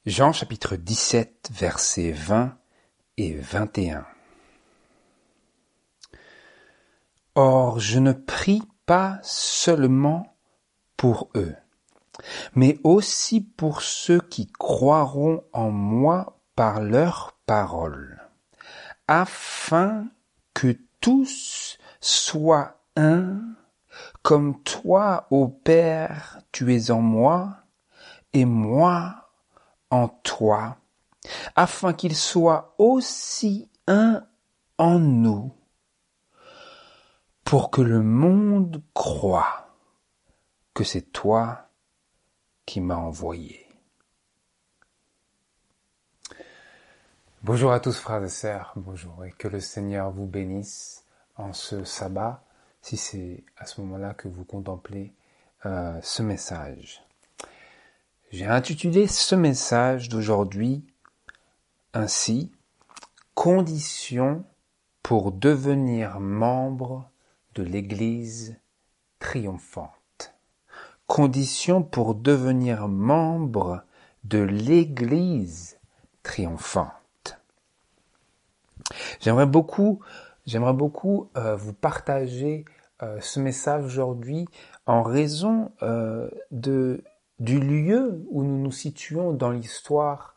Jean chapitre 17, versets 20 et 21. Or, je ne prie pas seulement pour eux, mais aussi pour ceux qui croiront en moi par leur parole, afin que tous soient un, comme toi, ô Père, tu es en moi, et moi en toi, afin qu'ils soient aussi un en nous, pour que le monde croie que c'est toi qui m'as envoyé. Bonjour à tous frères et sœurs, bonjour, et que le Seigneur vous bénisse en ce sabbat, si c'est à ce moment-là que vous contemplez ce message. J'ai intitulé ce message d'aujourd'hui ainsi, conditions pour devenir membre de l'Église triomphante. Conditions pour devenir membre de l'Église triomphante. J'aimerais beaucoup vous partager ce message aujourd'hui en raison du lieu où nous nous situons dans l'histoire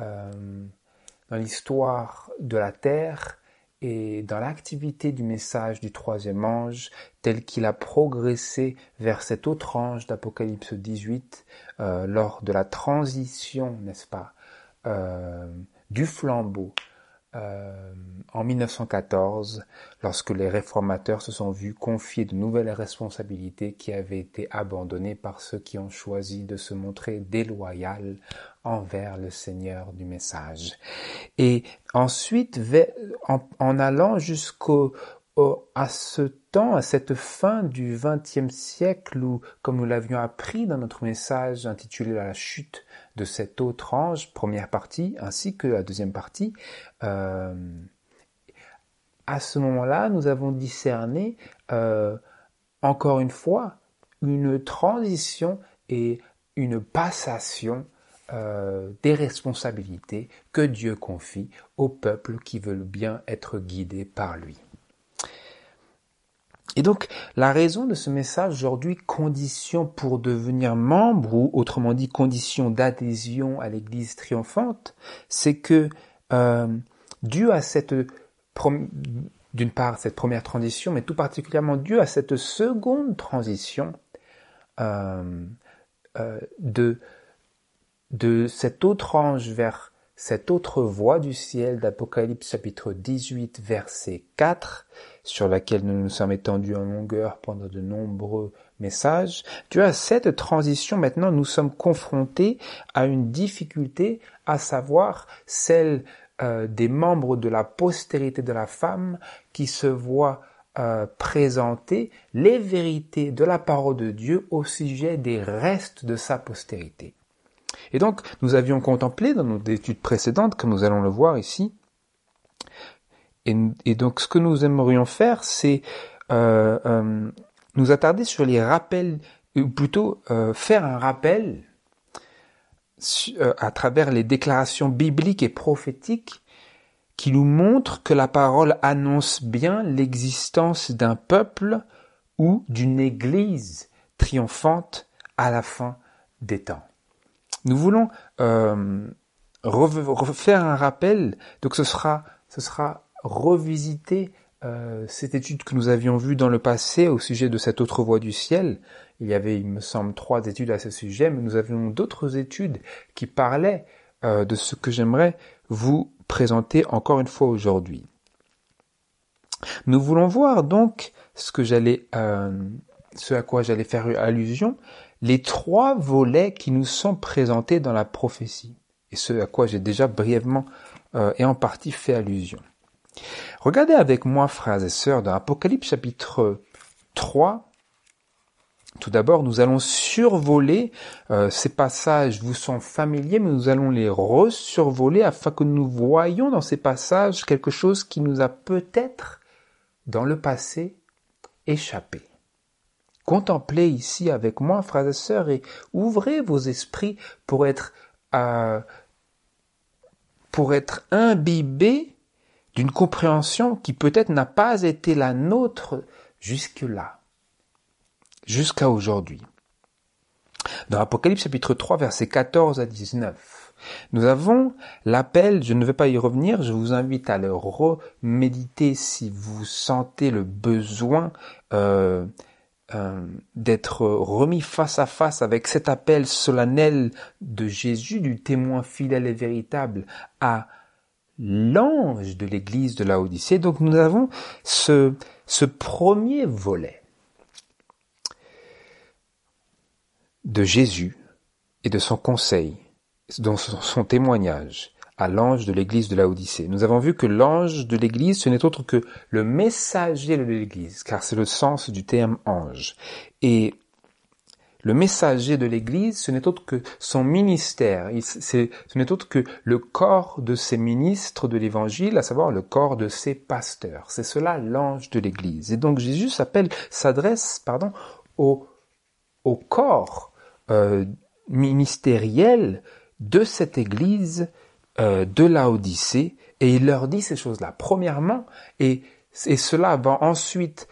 de la terre et dans l'activité du message du troisième ange tel qu'il a progressé vers cet autre ange d'Apocalypse 18 lors de la transition, n'est-ce pas, du flambeau en 1914, lorsque les réformateurs se sont vus confier de nouvelles responsabilités qui avaient été abandonnées par ceux qui ont choisi de se montrer déloyaux envers le Seigneur du message. Et ensuite, en allant à cette fin du XXe siècle où, comme nous l'avions appris dans notre message intitulé La chute de cet autre ange, première partie, ainsi que la deuxième partie, à ce moment-là, nous avons discerné, encore une fois, une transition et une passation des responsabilités que Dieu confie au peuple qui veut bien être guidé par lui. Et donc, la raison de ce message aujourd'hui, conditions pour devenir membre, ou autrement dit, conditions d'adhésion à l'Église triomphante, c'est que, dû à d'une part, cette première transition, mais tout particulièrement dû à cette seconde transition de cet autre ange vers cette autre voie du ciel d'Apocalypse chapitre 18 verset 4, sur laquelle nous nous sommes étendus en longueur pendant de nombreux messages, dû à cette transition, maintenant nous sommes confrontés à une difficulté, à savoir celle des membres de la postérité de la femme qui se voient présenter les vérités de la parole de Dieu au sujet des restes de sa postérité. Et donc, nous avions contemplé dans nos études précédentes, comme nous allons le voir ici, et donc ce que nous aimerions faire, c'est nous attarder sur les rappels, ou plutôt faire un rappel à travers les déclarations bibliques et prophétiques qui nous montrent que la parole annonce bien l'existence d'un peuple ou d'une église triomphante à la fin des temps. Nous voulons refaire un rappel, donc ce sera revisiter cette étude que nous avions vue dans le passé au sujet de cette autre voie du ciel. Il y avait, il me semble, 3 études à ce sujet, mais nous avions d'autres études qui parlaient de ce que j'aimerais vous présenter encore une fois aujourd'hui. Nous voulons voir donc ce à quoi j'allais faire allusion, les 3 volets qui nous sont présentés dans la prophétie, et ce à quoi j'ai déjà brièvement et en partie fait allusion. Regardez avec moi, frères et sœurs, dans Apocalypse chapitre 3, tout d'abord, nous allons survoler ces passages, vous sont familiers, mais nous allons les resurvoler afin que nous voyions dans ces passages quelque chose qui nous a peut-être, dans le passé, échappé. Contemplez ici avec moi, frères et sœurs, et ouvrez vos esprits pour être pour être imbibé d'une compréhension qui peut-être n'a pas été la nôtre jusque-là, jusqu'à aujourd'hui. Dans Apocalypse chapitre 3, versets 14 à 19, nous avons l'appel, je ne vais pas y revenir, je vous invite à le reméditer si vous sentez le besoin d'être remis face à face avec cet appel solennel de Jésus, du témoin fidèle et véritable à l'ange de l'église de Laodicée. Donc nous avons ce premier volet de Jésus et de son conseil, dans son témoignage à l'ange de l'église de Laodicée. Nous avons vu que l'ange de l'église, ce n'est autre que le messager de l'église, car c'est le sens du terme ange. Et le messager de l'église, ce n'est autre que son ministère. Ce n'est autre que le corps de ses ministres de l'évangile, à savoir le corps de ses pasteurs. C'est cela l'ange de l'église. Et donc Jésus s'adresse au corps ministériel de cette église de Laodicée, et il leur dit ces choses-là. Premièrement, et cela va ensuite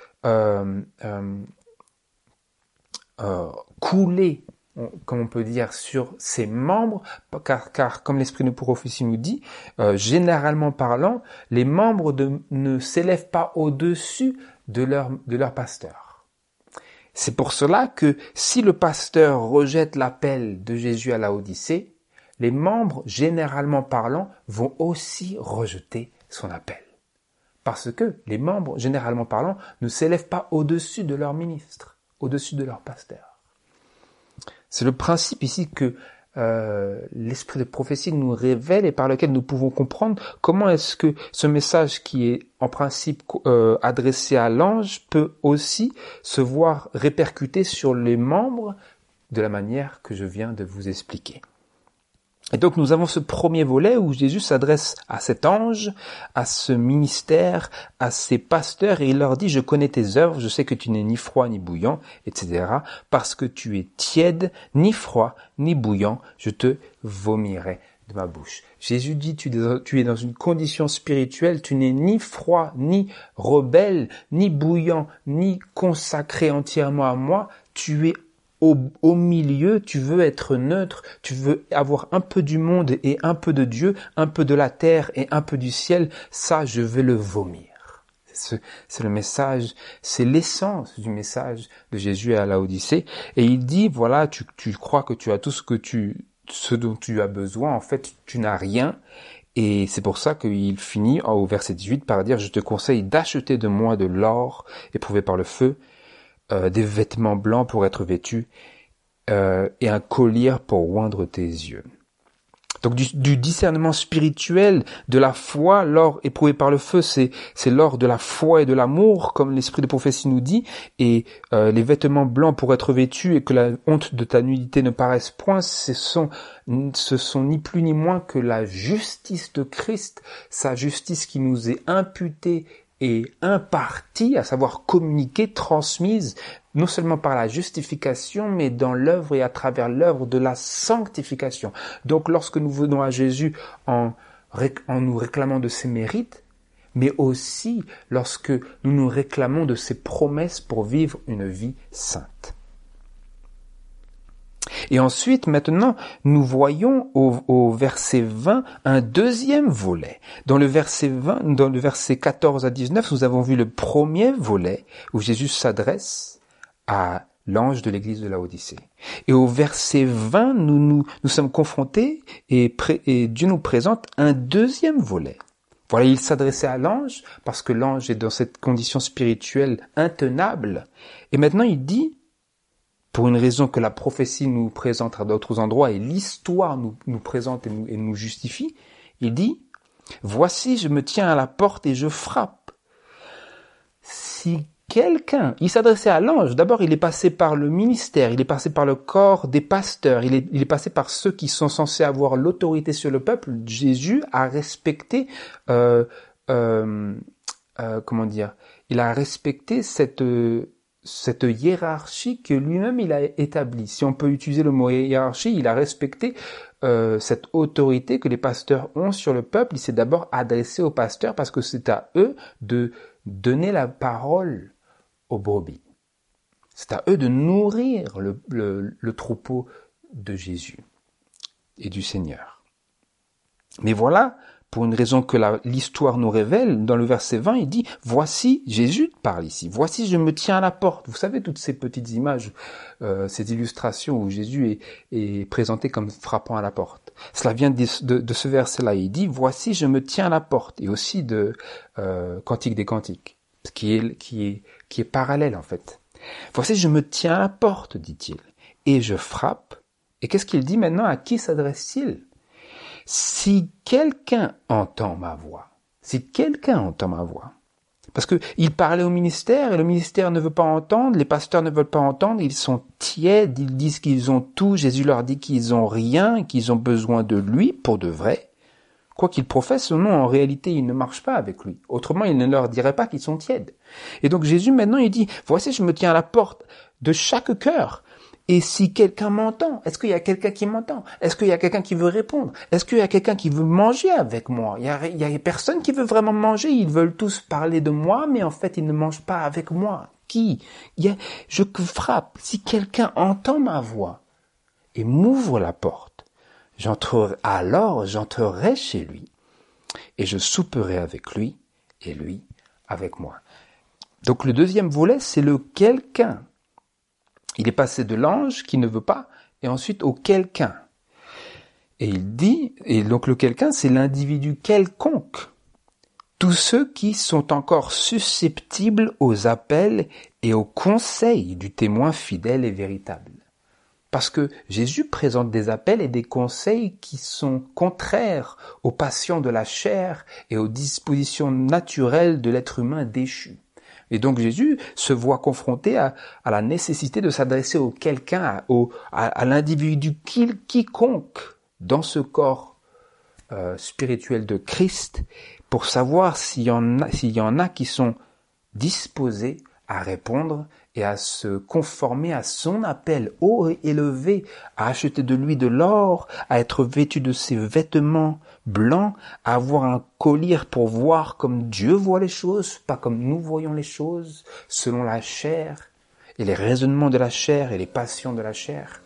couler, comme on peut dire, sur ses membres, car comme l'Esprit de prophétie nous dit, généralement parlant, les membres ne s'élèvent pas au-dessus de leur pasteur. C'est pour cela que si le pasteur rejette l'appel de Jésus à Laodicée, les membres, généralement parlant, vont aussi rejeter son appel. Parce que les membres, généralement parlant, ne s'élèvent pas au-dessus de leur ministre, au-dessus de leur pasteur. C'est le principe ici que l'esprit de prophétie nous révèle et par lequel nous pouvons comprendre comment est-ce que ce message qui est en principe adressé à l'ange peut aussi se voir répercuté sur les membres de la manière que je viens de vous expliquer. Et donc nous avons ce premier volet où Jésus s'adresse à cet ange, à ce ministère, à ces pasteurs, et il leur dit « Je connais tes œuvres, je sais que tu n'es ni froid ni bouillant, etc. Parce que tu es tiède, ni froid ni bouillant, je te vomirai de ma bouche. » Jésus dit « Tu es dans une condition spirituelle, tu n'es ni froid, ni rebelle, ni bouillant, ni consacré entièrement à moi, tu es au milieu, tu veux être neutre, tu veux avoir un peu du monde et un peu de Dieu, un peu de la terre et un peu du ciel, ça je vais le vomir. C'est le message, c'est l'essence du message de Jésus à Laodicée. Et il dit, voilà, tu crois que tu as tout ce dont tu as besoin, en fait tu n'as rien. Et c'est pour ça qu'il finit au verset 18 par dire, je te conseille d'acheter de moi de l'or éprouvé par le feu, des vêtements blancs pour être vêtus et un collier pour oindre tes yeux. Donc du discernement spirituel, de la foi, l'or éprouvé par le feu, c'est l'or de la foi et de l'amour, comme l'esprit de prophétie nous dit, et les vêtements blancs pour être vêtus et que la honte de ta nudité ne paraisse point, ce sont ni plus ni moins que la justice de Christ, sa justice qui nous est imputée et impartie, à savoir communiquée, transmise, non seulement par la justification, mais dans l'œuvre et à travers l'œuvre de la sanctification. Donc lorsque nous venons à Jésus en nous réclamant de ses mérites, mais aussi lorsque nous nous réclamons de ses promesses pour vivre une vie sainte. Et ensuite, maintenant, nous voyons au verset 20 un deuxième volet. Dans le verset 14 à 19, nous avons vu le premier volet où Jésus s'adresse à l'ange de l'église de Laodicée. Et au verset 20, nous sommes confrontés et Dieu nous présente un deuxième volet. Voilà, il s'adressait à l'ange parce que l'ange est dans cette condition spirituelle intenable. Et maintenant, il dit, pour une raison que la prophétie nous présente à d'autres endroits et l'histoire nous présente et nous justifie, il dit, « Voici, je me tiens à la porte et je frappe. Si quelqu'un, il s'adressait à l'ange, d'abord il est passé par le ministère, il est passé par le corps des pasteurs, il est passé par ceux qui sont censés avoir l'autorité sur le peuple. Jésus a respecté, il a respecté cette hiérarchie que lui-même il a établie. Si on peut utiliser le mot hiérarchie, il a respecté cette autorité que les pasteurs ont sur le peuple. Il s'est d'abord adressé aux pasteurs parce que c'est à eux de donner la parole aux brebis. C'est à eux de nourrir le troupeau de Jésus et du Seigneur. Mais voilà, pour une raison que l'histoire nous révèle, dans le verset 20, il dit « Voici, Jésus parle ici, voici je me tiens à la porte ». Vous savez, toutes ces petites images, ces illustrations où Jésus est présenté comme frappant à la porte. Cela vient de ce verset-là. Il dit « Voici, je me tiens à la porte ». Et aussi de Cantique des Cantiques, qui est parallèle en fait. « Voici, je me tiens à la porte », dit-il, « et je frappe ». Et qu'est-ce qu'il dit maintenant? À qui s'adresse-t-il? Si quelqu'un entend ma voix, parce que il parlait au ministère et le ministère ne veut pas entendre, les pasteurs ne veulent pas entendre, ils sont tièdes, ils disent qu'ils ont tout, Jésus leur dit qu'ils ont rien, qu'ils ont besoin de lui pour de vrai. Quoi qu'ils professent ou non, en réalité, ils ne marchent pas avec lui. Autrement, il ne leur dirait pas qu'ils sont tièdes. Et donc Jésus maintenant, il dit, voici, je me tiens à la porte de chaque cœur. Et si quelqu'un m'entend, est-ce qu'il y a quelqu'un qui m'entend? Est-ce qu'il y a quelqu'un qui veut répondre? Est-ce qu'il y a quelqu'un qui veut manger avec moi? Il y a personne qui veut vraiment manger. Ils veulent tous parler de moi, mais en fait, ils ne mangent pas avec moi. Qui? Je frappe. Si quelqu'un entend ma voix et m'ouvre la porte, j'entrerai chez lui et je souperai avec lui et lui avec moi. Donc le deuxième volet, c'est le quelqu'un. Il est passé de l'ange qui ne veut pas, et ensuite au quelqu'un. Et il dit, et donc le quelqu'un, c'est l'individu quelconque. Tous ceux qui sont encore susceptibles aux appels et aux conseils du témoin fidèle et véritable. Parce que Jésus présente des appels et des conseils qui sont contraires aux passions de la chair et aux dispositions naturelles de l'être humain déchu. Et donc Jésus se voit confronté à la nécessité de s'adresser au quelqu'un, à l'individu quiconque dans ce corps spirituel de Christ, pour savoir s'il y en a qui sont disposés à répondre et à se conformer à son appel haut et élevé, à acheter de lui de l'or, à être vêtu de ses vêtements blancs, à avoir un collier pour voir comme Dieu voit les choses, pas comme nous voyons les choses, selon la chair, et les raisonnements de la chair et les passions de la chair.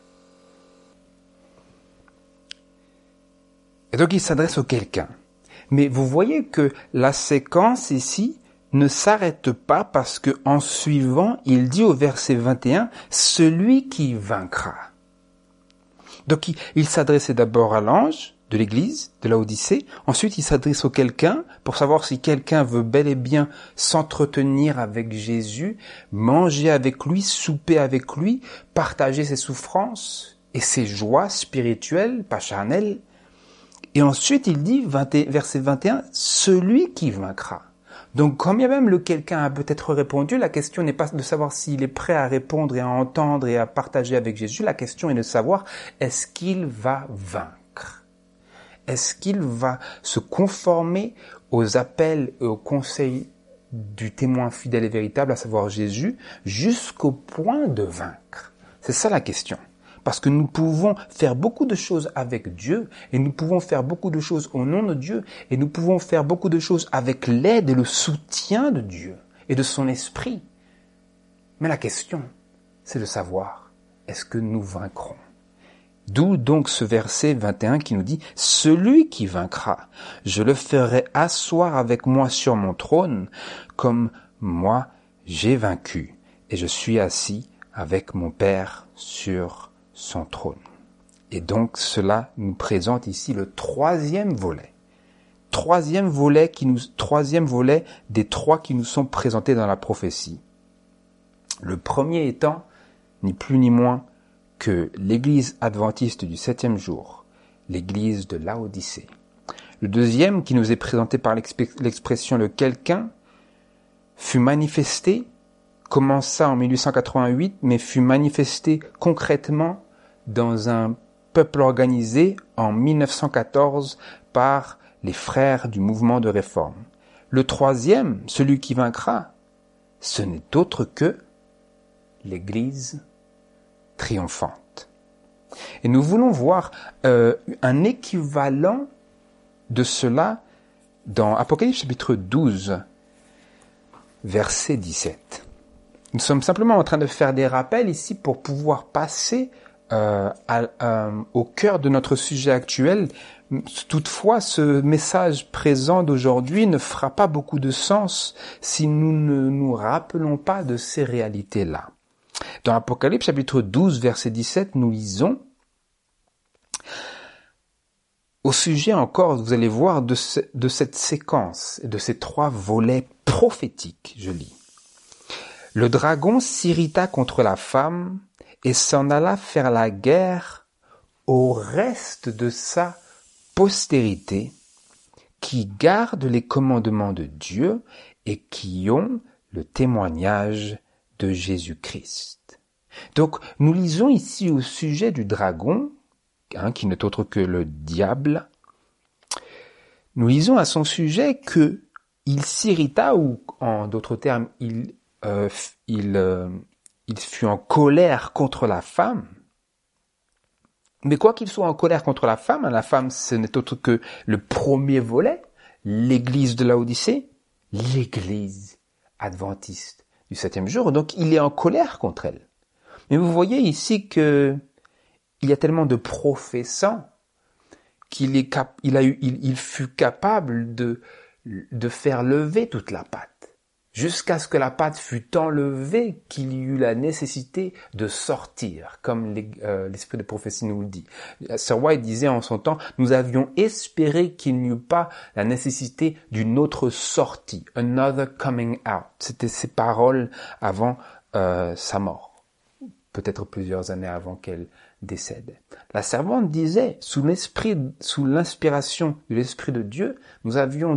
Et donc il s'adresse au quelqu'un. Mais vous voyez que la séquence ici ne s'arrête pas parce que en suivant, il dit au verset 21, « Celui qui vaincra ». Donc il s'adressait d'abord à l'ange de l'église, de Laodicée, ensuite il s'adresse au quelqu'un pour savoir si quelqu'un veut bel et bien s'entretenir avec Jésus, manger avec lui, souper avec lui, partager ses souffrances et ses joies spirituelles, pas charnelles. Et ensuite il dit, verset 21, « Celui qui vaincra ». Donc, quand bien même le quelqu'un a peut-être répondu, la question n'est pas de savoir s'il est prêt à répondre et à entendre et à partager avec Jésus. La question est de savoir, est-ce qu'il va vaincre? Est-ce qu'il va se conformer aux appels et aux conseils du témoin fidèle et véritable, à savoir Jésus, jusqu'au point de vaincre? C'est ça la question. Parce que nous pouvons faire beaucoup de choses avec Dieu, et nous pouvons faire beaucoup de choses au nom de Dieu, et nous pouvons faire beaucoup de choses avec l'aide et le soutien de Dieu et de son esprit. Mais la question, c'est de savoir, est-ce que nous vaincrons? D'où donc ce verset 21 qui nous dit « Celui qui vaincra, je le ferai asseoir avec moi sur mon trône, comme moi j'ai vaincu, et je suis assis avec mon Père sur son trône. » Et donc cela nous présente ici le troisième volet. Troisième volet des trois qui nous sont présentés dans la prophétie. Le premier étant, ni plus ni moins, que l'église adventiste du 7e jour, l'église de Laodicée. Le deuxième, qui nous est présenté par l'expression « le quelqu'un », fut manifesté, commença en 1888, mais fut manifesté concrètement dans un peuple organisé en 1914 par les frères du mouvement de réforme. Le troisième, celui qui vaincra, ce n'est autre que l'Église triomphante. Et nous voulons voir un équivalent de cela dans Apocalypse chapitre 12, verset 17. Nous sommes simplement en train de faire des rappels ici pour pouvoir passer au cœur de notre sujet actuel. Toutefois, ce message présent d'aujourd'hui ne fera pas beaucoup de sens si nous ne nous rappelons pas de ces réalités-là. Dans Apocalypse chapitre 12, verset 17, nous lisons au sujet encore, vous allez voir, de cette séquence, de ces 3 volets prophétiques, je lis. Le dragon s'irrita contre la femme et s'en alla faire la guerre au reste de sa postérité qui garde les commandements de Dieu et qui ont le témoignage de Jésus-Christ. Donc, nous lisons ici au sujet du dragon, qui n'est autre que le diable. Nous lisons à son sujet que il s'irrita, ou en d'autres termes, il fut en colère contre la femme. Mais quoi qu'il soit en colère contre la femme, ce n'est autre que le premier volet, l'église de Laodicée, l'église adventiste du 7e jour. Donc il est en colère contre elle. Mais vous voyez ici que il y a tellement de professants il fut capable de faire lever toute la pâte. Jusqu'à ce que la pâte fût enlevée, qu'il y eut la nécessité de sortir, comme l'esprit de prophétie nous le dit. Sir White disait en son temps, nous avions espéré qu'il n'y eût pas la nécessité d'une autre sortie, another coming out. C'était ses paroles avant sa mort, peut-être plusieurs années avant qu'elle décède. La servante disait, sous l'inspiration de l'Esprit de Dieu, nous avions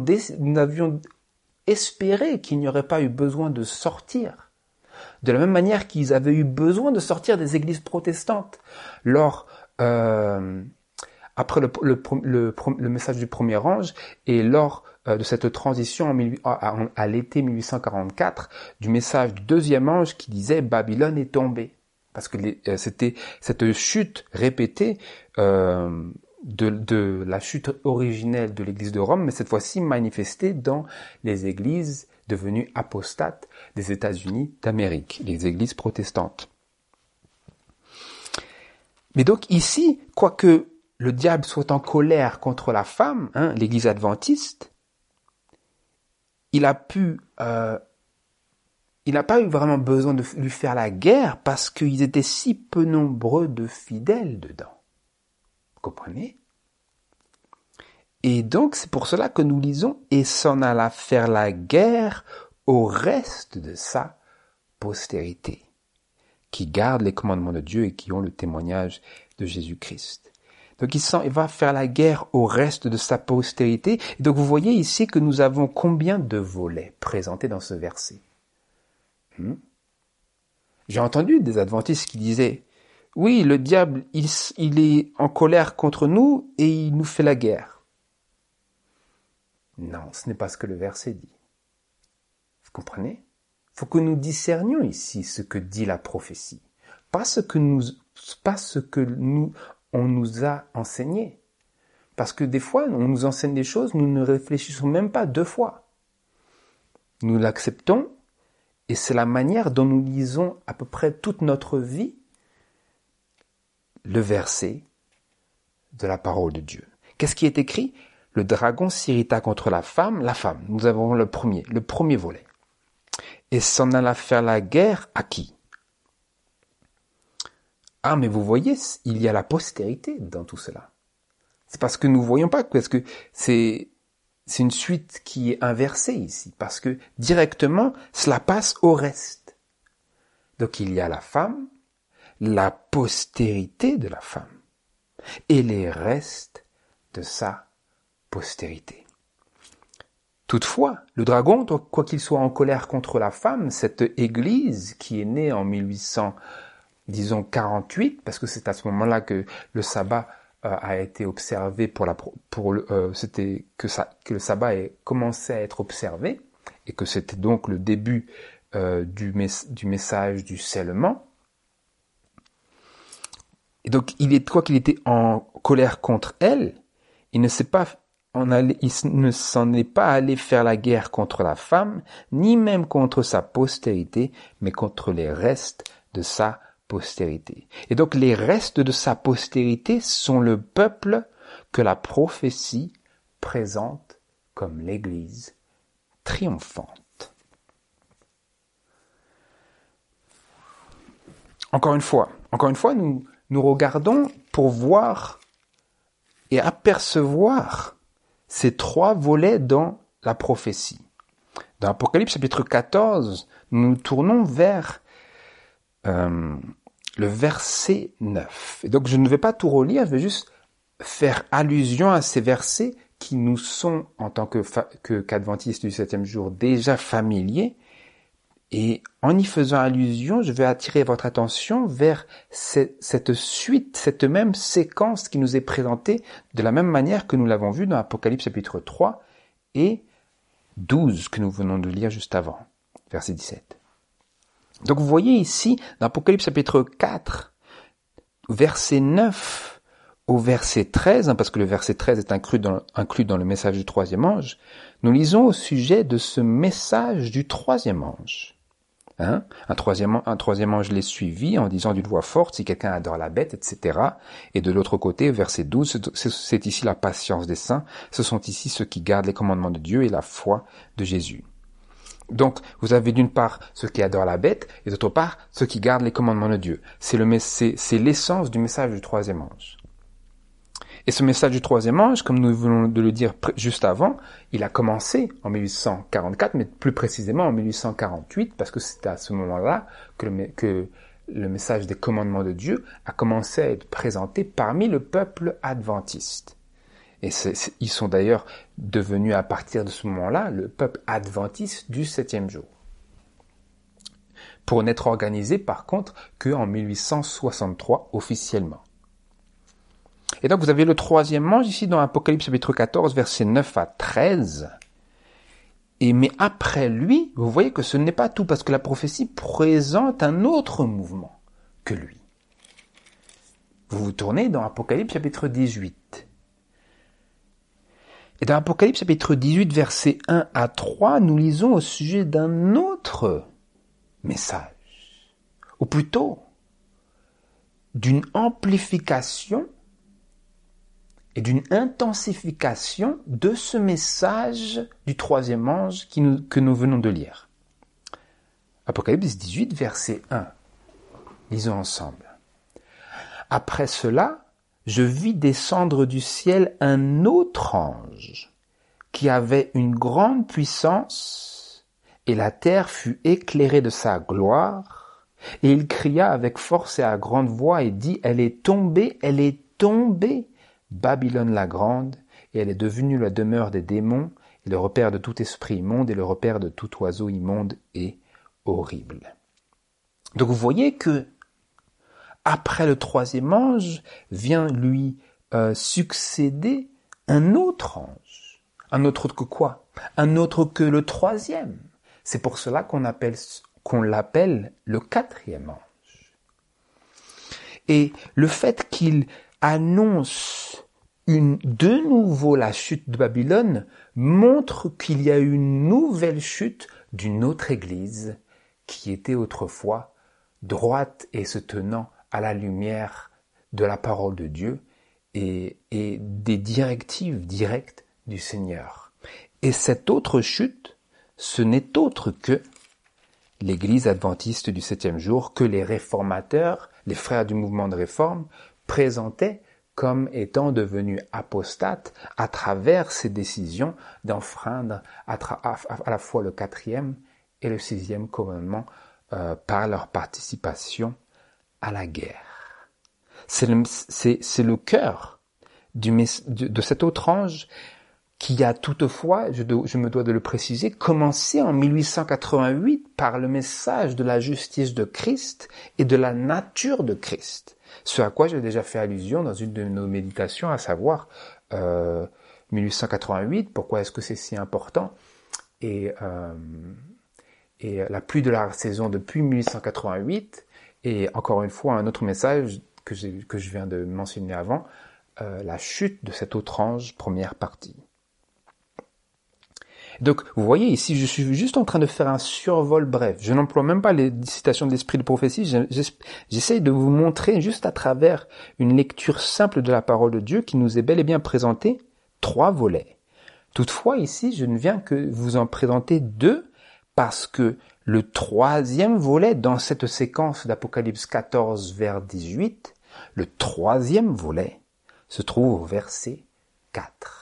espéré qu'il n'y aurait pas eu besoin de sortir. De la même manière qu'ils avaient eu besoin de sortir des églises protestantes. Après le message du premier ange et lors de cette transition à l'été 1844 du message du deuxième ange qui disait Babylone est tombée. Parce que c'était cette chute répétée de la chute originelle de l'église de Rome, mais cette fois-ci manifestée dans les églises devenues apostates des États-Unis d'Amérique, les églises protestantes. Mais donc ici, quoique le diable soit en colère contre la femme, l'église adventiste, il n'a pas eu vraiment besoin de lui faire la guerre parce qu'ils étaient si peu nombreux de fidèles dedans. Vous comprenez? Et donc, c'est pour cela que nous lisons « Et s'en alla faire la guerre au reste de sa postérité, qui garde les commandements de Dieu et qui ont le témoignage de Jésus-Christ. » Donc, il va faire la guerre au reste de sa postérité. Et donc, vous voyez ici que nous avons combien de volets présentés dans ce verset? J'ai entendu des adventistes qui disaient « Oui, le diable, il est en colère contre nous et il nous fait la guerre. » Non, ce n'est pas ce que le verset dit. Vous comprenez? Il faut que nous discernions ici ce que dit la prophétie. Pas ce que on nous a enseigné. Parce que des fois, on nous enseigne des choses, nous ne réfléchissons même pas 2 fois. Nous l'acceptons, et c'est la manière dont nous lisons à peu près toute notre vie le verset de la parole de Dieu. Qu'est-ce qui est écrit? Le dragon s'irrita contre la femme, nous avons le premier volet. Et s'en alla faire la guerre à qui? Ah, mais vous voyez, il y a la postérité dans tout cela. C'est parce que nous ne voyons pas, parce que c'est une suite qui est inversée ici, parce que directement, cela passe au reste. Donc il y a la femme, la postérité de la femme, et les restes de sa postérité. Toutefois, le dragon, quoi qu'il soit en colère contre la femme, cette église qui est née en 1848, parce que c'est à ce moment-là que le sabbat a été observé que le sabbat ait commencé à être observé, et que c'était donc le début du message du scellement. Et donc, quoi qu'il était en colère contre elle, il ne s'en est pas allé faire la guerre contre la femme, ni même contre sa postérité, mais contre les restes de sa postérité. Et donc, les restes de sa postérité sont le peuple que la prophétie présente comme l'Église triomphante. Encore une fois, nous regardons pour voir et apercevoir ces trois volets dans la prophétie. Dans Apocalypse chapitre 14, nous nous tournons vers le verset 9. Et donc je ne vais pas tout relire, je vais juste faire allusion à ces versets qui nous sont, en tant qu'adventistes du 7e jour, déjà familiers. Et en y faisant allusion, je vais attirer votre attention vers cette suite, cette même séquence qui nous est présentée de la même manière que nous l'avons vu dans Apocalypse chapitre 3 et 12 que nous venons de lire juste avant, verset 17. Donc vous voyez ici, dans Apocalypse chapitre 4, verset 9 au verset 13, parce que le verset 13 est inclus dans le message du troisième ange, nous lisons au sujet de ce message du troisième ange. Un troisième ange les suivit en disant d'une voix forte, si quelqu'un adore la bête, etc. Et de l'autre côté, verset 12, c'est ici la patience des saints, ce sont ici ceux qui gardent les commandements de Dieu et la foi de Jésus. Donc, vous avez d'une part ceux qui adorent la bête, et d'autre part ceux qui gardent les commandements de Dieu. C'est l'essence du message du troisième ange. Et ce message du troisième ange, comme nous venons de le dire juste avant, il a commencé en 1844, mais plus précisément en 1848, parce que c'est à ce moment-là que le message des commandements de Dieu a commencé à être présenté parmi le peuple adventiste. Et ils sont d'ailleurs devenus à partir de ce moment-là le peuple adventiste du 7e jour. Pour n'être organisé par contre qu'en 1863 officiellement. Et donc vous avez le troisième ange ici dans Apocalypse chapitre 14, versets 9 à 13. Mais après lui, vous voyez que ce n'est pas tout, parce que la prophétie présente un autre mouvement que lui. Vous vous tournez dans Apocalypse chapitre 18. Et dans Apocalypse chapitre 18, versets 1 à 3, nous lisons au sujet d'un autre message, ou plutôt d'une amplification et d'une intensification de ce message du troisième ange que nous venons de lire. Apocalypse 18, verset 1. Lisons ensemble. Après cela, je vis descendre du ciel un autre ange qui avait une grande puissance, et la terre fut éclairée de sa gloire, et il cria avec force et à grande voix et dit, elle est tombée, Babylone la grande, et elle est devenue la demeure des démons, et le repère de tout esprit immonde, et le repère de tout oiseau immonde et horrible. Donc vous voyez que, après le troisième ange, vient lui succéder un autre ange. Un autre que quoi? Un autre que le troisième. C'est pour cela qu'on l'appelle le quatrième ange. Et le fait qu'il annonce de nouveau la chute de Babylone montre qu'il y a une nouvelle chute d'une autre église qui était autrefois droite et se tenant à la lumière de la parole de Dieu et des directives directes du Seigneur. Et cette autre chute, ce n'est autre que l'Église adventiste du 7e jour, que les réformateurs, les frères du mouvement de réforme, présentaient comme étant devenus apostates à travers ces décisions d'enfreindre à la fois le 4e et le 6e commandement par leur participation à la guerre. C'est le cœur de cet autre ange qui a toutefois, je me dois de le préciser, commencé en 1888 par le message de la justice de Christ et de la nature de Christ. Ce à quoi j'ai déjà fait allusion dans une de nos méditations, à savoir 1888, pourquoi est-ce que c'est si important? Et et la pluie de la saison depuis 1888, et encore une fois un autre message que je viens de mentionner avant, la chute de cet autre ange, première partie. Donc, vous voyez ici, je suis juste en train de faire un survol bref. Je n'emploie même pas les citations de l'esprit de prophétie. J'essaye de vous montrer, juste à travers une lecture simple de la parole de Dieu, qui nous est bel et bien présentée, 3 volets. Toutefois, ici, je ne viens que vous en présenter 2, parce que le 3e volet, dans cette séquence d'Apocalypse 14 vers 18, le 3e volet se trouve au verset 4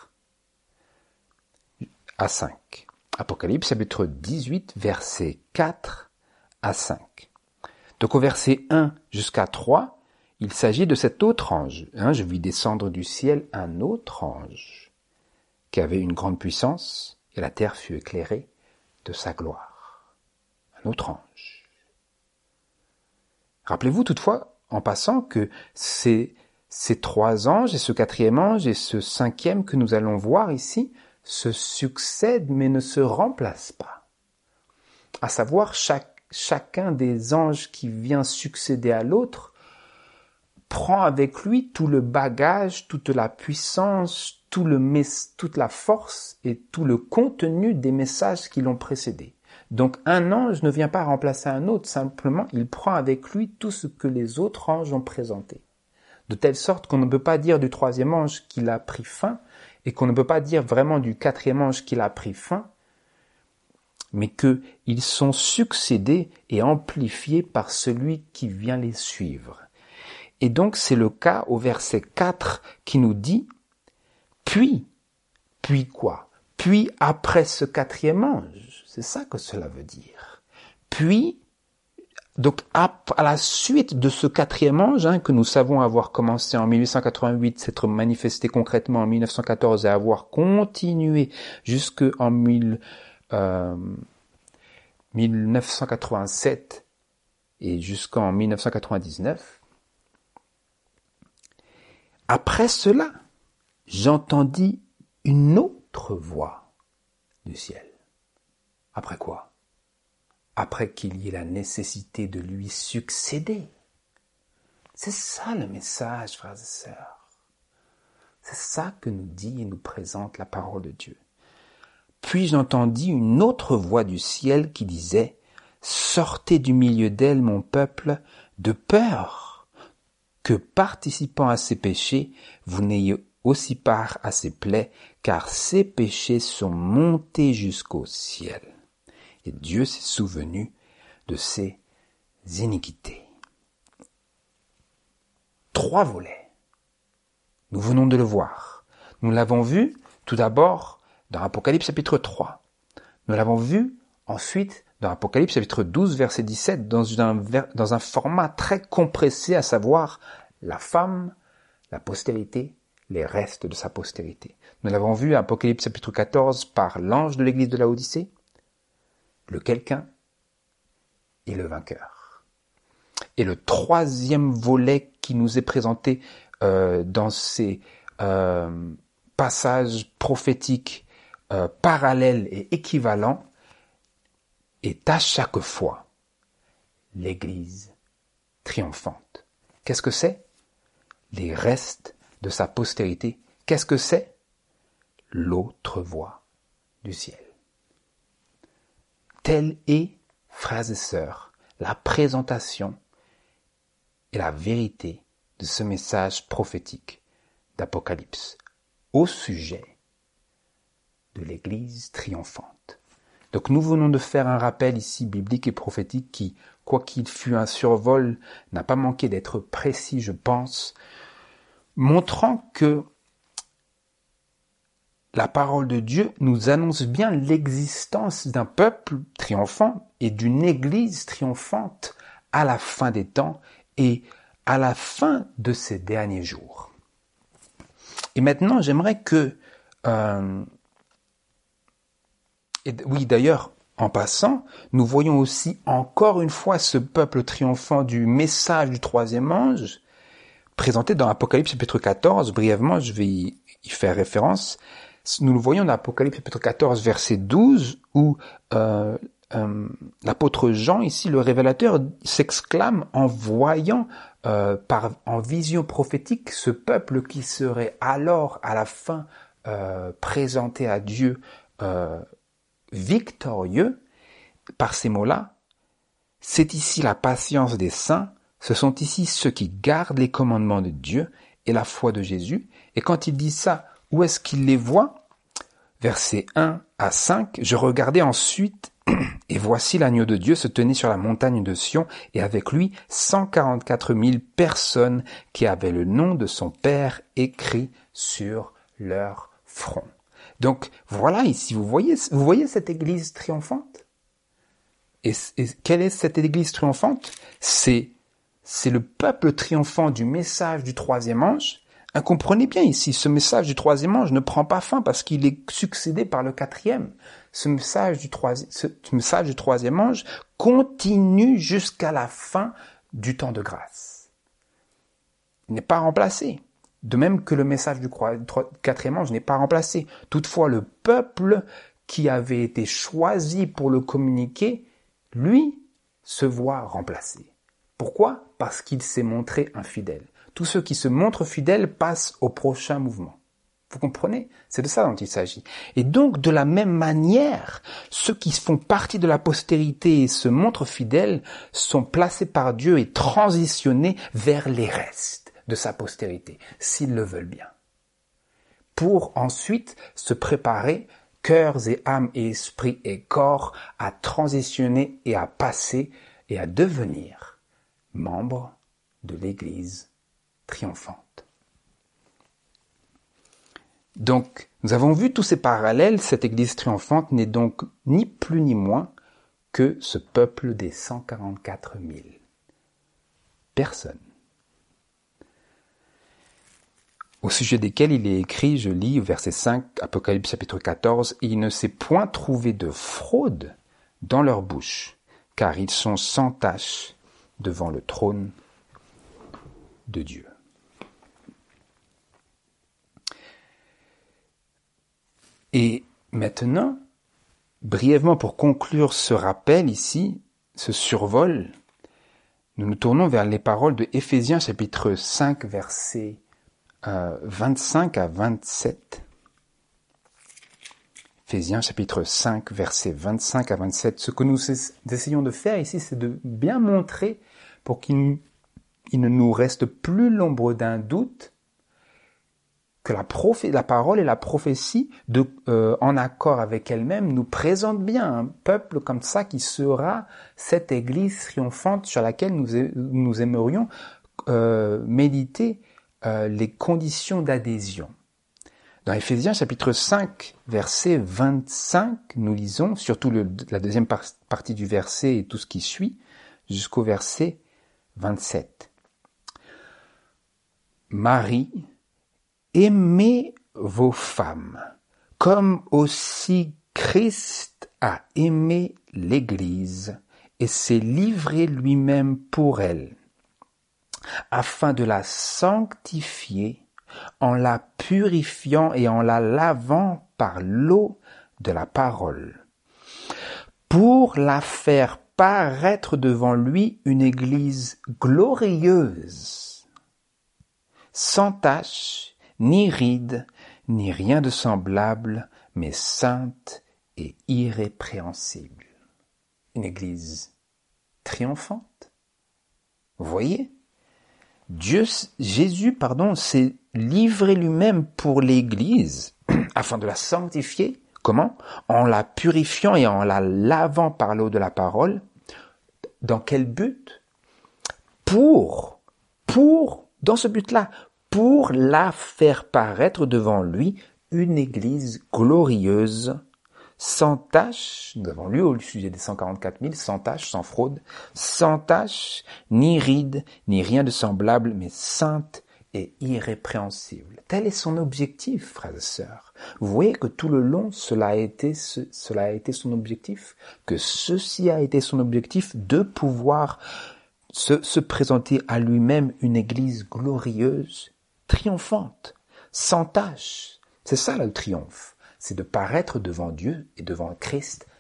à 5. Apocalypse chapitre 18, versets 4 à 5. Donc au verset 1 jusqu'à 3, il s'agit de cet autre ange. Je vis descendre du ciel un autre ange qui avait une grande puissance et la terre fut éclairée de sa gloire. Un autre ange. Rappelez-vous toutefois, en passant, que ces 3 anges et ce 4e ange et ce 5e que nous allons voir ici se succèdent mais ne se remplacent pas. À savoir, chacun des anges qui vient succéder à l'autre prend avec lui tout le bagage, toute la puissance, toute la force et tout le contenu des messages qui l'ont précédé. Donc un ange ne vient pas remplacer un autre, simplement il prend avec lui tout ce que les autres anges ont présenté. De telle sorte qu'on ne peut pas dire du 3e ange qu'il a pris fin, et qu'on ne peut pas dire vraiment du 4e ange qu'il a pris fin, mais qu'ils sont succédés et amplifiés par celui qui vient les suivre. Et donc c'est le cas au verset 4 qui nous dit « Puis quoi ? Puis après ce 4e ange ». C'est ça que cela veut dire. Puis, donc à la suite de ce 4e ange, que nous savons avoir commencé en 1888, s'être manifesté concrètement en 1914 et avoir continué jusqu'en 1987 et jusqu'en 1999. Après cela, j'entendis une autre voix du ciel. Après quoi ? Après qu'il y ait la nécessité de lui succéder. C'est ça le message, frères et sœurs. C'est ça que nous dit et nous présente la parole de Dieu. Puis j'entendis une autre voix du ciel qui disait « Sortez du milieu d'elle, mon peuple, de peur que, participant à ses péchés, vous n'ayez aussi part à ses plaies, car ses péchés sont montés jusqu'au ciel. » Et Dieu s'est souvenu de ses iniquités. 3 volets. Nous venons de le voir. Nous l'avons vu tout d'abord dans Apocalypse chapitre 3. Nous l'avons vu ensuite dans Apocalypse chapitre 12 verset 17 dans un format très compressé, à savoir la femme, la postérité, les restes de sa postérité. Nous l'avons vu à Apocalypse chapitre 14 par l'ange de l'église de Laodicée, le quelqu'un et le vainqueur. Et le 3e volet qui nous est présenté dans ces passages prophétiques parallèles et équivalents est à chaque fois l'Église triomphante. Qu'est-ce que c'est ? Les restes de sa postérité. Qu'est-ce que c'est ? L'autre voix du ciel. Telle est, frères et sœurs, la présentation et la vérité de ce message prophétique d'Apocalypse au sujet de l'Église triomphante. Donc nous venons de faire un rappel ici biblique et prophétique qui, quoiqu'il fût un survol, n'a pas manqué d'être précis, je pense, montrant que la parole de Dieu nous annonce bien l'existence d'un peuple triomphant et d'une Église triomphante à la fin des temps et à la fin de ces derniers jours. Et maintenant, j'aimerais que... oui, d'ailleurs, en passant, nous voyons aussi encore une fois ce peuple triomphant du message du 3e ange, présenté dans Apocalypse chapitre 14. Brièvement, je vais y faire référence. Nous le voyons dans Apocalypse chapitre 14, verset 12, où l'apôtre Jean, ici, le révélateur, s'exclame en voyant en vision prophétique ce peuple qui serait alors, à la fin, présenté à Dieu victorieux. Par ces mots-là, c'est ici la patience des saints, ce sont ici ceux qui gardent les commandements de Dieu et la foi de Jésus. Et quand il dit ça, où est-ce qu'il les voit? Versets 1 à 5, « Je regardais ensuite, et voici l'agneau de Dieu se tenait sur la montagne de Sion, et avec lui 144 000 personnes qui avaient le nom de son Père écrit sur leur front. » Donc voilà ici, vous voyez cette église triomphante? Et quelle est cette église triomphante? C'est le peuple triomphant du message du troisième ange. Comprenez bien ici, ce message du troisième ange ne prend pas fin parce qu'il est succédé par le quatrième. Ce message du troisième ange continue jusqu'à la fin du temps de grâce. Il n'est pas remplacé. De même que le message du quatrième ange n'est pas remplacé. Toutefois, le peuple qui avait été choisi pour le communiquer, lui, se voit remplacé. Pourquoi? Parce qu'il s'est montré infidèle. Tous ceux qui se montrent fidèles passent au prochain mouvement. Vous comprenez? C'est de ça dont il s'agit. Et donc, de la même manière, ceux qui font partie de la postérité et se montrent fidèles sont placés par Dieu et transitionnés vers les restes de sa postérité, s'ils le veulent bien. Pour ensuite se préparer, cœurs et âmes et esprit et corps, à transitionner et à passer et à devenir membres de l'Église triomphante. Donc, nous avons vu tous ces parallèles. Cette Église triomphante n'est donc ni plus ni moins que ce peuple des 144 000 personnes, au sujet desquels il est écrit, je lis verset 5, Apocalypse chapitre 14, « Il ne s'est point trouvé de fraude dans leur bouche, car ils sont sans tache devant le trône de Dieu. » Et maintenant, brièvement pour conclure ce rappel ici, ce survol, nous nous tournons vers les paroles de Éphésiens chapitre 5 versets 25 à 27. Éphésiens chapitre 5 versets 25 à 27. Ce que nous essayons de faire ici, c'est de bien montrer pour qu'il ne nous reste plus l'ombre d'un doute que la parole et la prophétie, en accord avec elle-même, nous présentent bien un peuple comme ça qui sera cette église triomphante sur laquelle nous aimerions méditer les conditions d'adhésion. Dans Éphésiens chapitre 5, verset 25, nous lisons, surtout la deuxième partie du verset et tout ce qui suit, jusqu'au verset 27. Marie, aimez vos femmes, comme aussi Christ a aimé l'Église et s'est livré lui-même pour elle, afin de la sanctifier en la purifiant et en la lavant par l'eau de la parole, pour la faire paraître devant lui une Église glorieuse, sans tache, ni ride, ni rien de semblable, mais sainte et irrépréhensible. Une Église triomphante. Vous voyez? Jésus, s'est livré lui-même pour l'Église, afin de la sanctifier. Comment? En la purifiant et en la lavant par l'eau de la parole. Dans quel but? Dans ce but-là, pour la faire paraître devant lui une Église glorieuse, sans tache, nous avons lu au sujet des 144 000, sans tache, sans fraude, sans tache, ni ride, ni rien de semblable, mais sainte et irrépréhensible. Tel est son objectif, frères et sœurs. Vous voyez que tout le long, cela a été son objectif, que ceci a été son objectif de pouvoir se présenter à lui-même une Église glorieuse, triomphante, sans tache. C'est ça le triomphe, c'est de paraître devant Dieu et devant Christ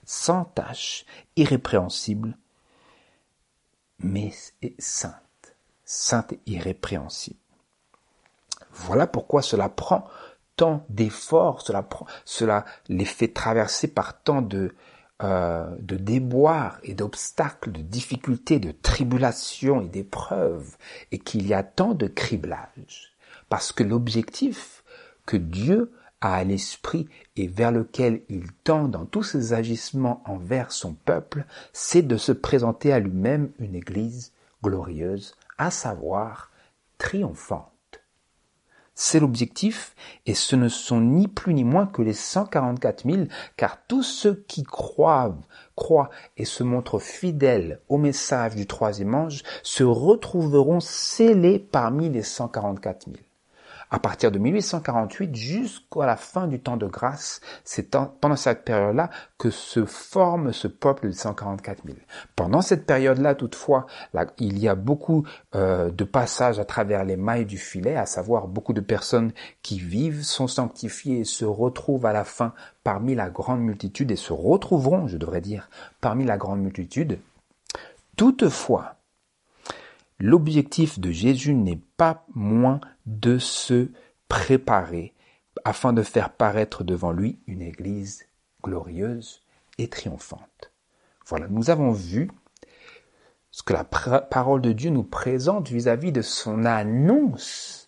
sans tache, irrépréhensible, mais sainte et irrépréhensible. Voilà pourquoi cela prend tant d'efforts, cela les fait traverser par tant de déboires et d'obstacles, de difficultés, de tribulations et d'épreuves, et qu'il y a tant de criblage. Parce que l'objectif que Dieu a à l'esprit et vers lequel il tend dans tous ses agissements envers son peuple, c'est de se présenter à lui-même une Église glorieuse, à savoir triomphante. C'est l'objectif, et ce ne sont ni plus ni moins que les 144 000, car tous ceux qui croient et se montrent fidèles au message du troisième ange se retrouveront scellés parmi les 144 000. À partir de 1848 jusqu'à la fin du temps de grâce, c'est pendant cette période-là que se forme ce peuple de 144 000. Pendant cette période-là, toutefois, il y a beaucoup de passages à travers les mailles du filet, à savoir beaucoup de personnes qui vivent, sont sanctifiées et se retrouvent à la fin parmi la grande multitude, et se retrouveront, je devrais dire, parmi la grande multitude. Toutefois, l'objectif de Jésus n'est pas moins de se préparer afin de faire paraître devant lui une Église glorieuse et triomphante. Voilà, nous avons vu ce que la parole de Dieu nous présente vis-à-vis de son annonce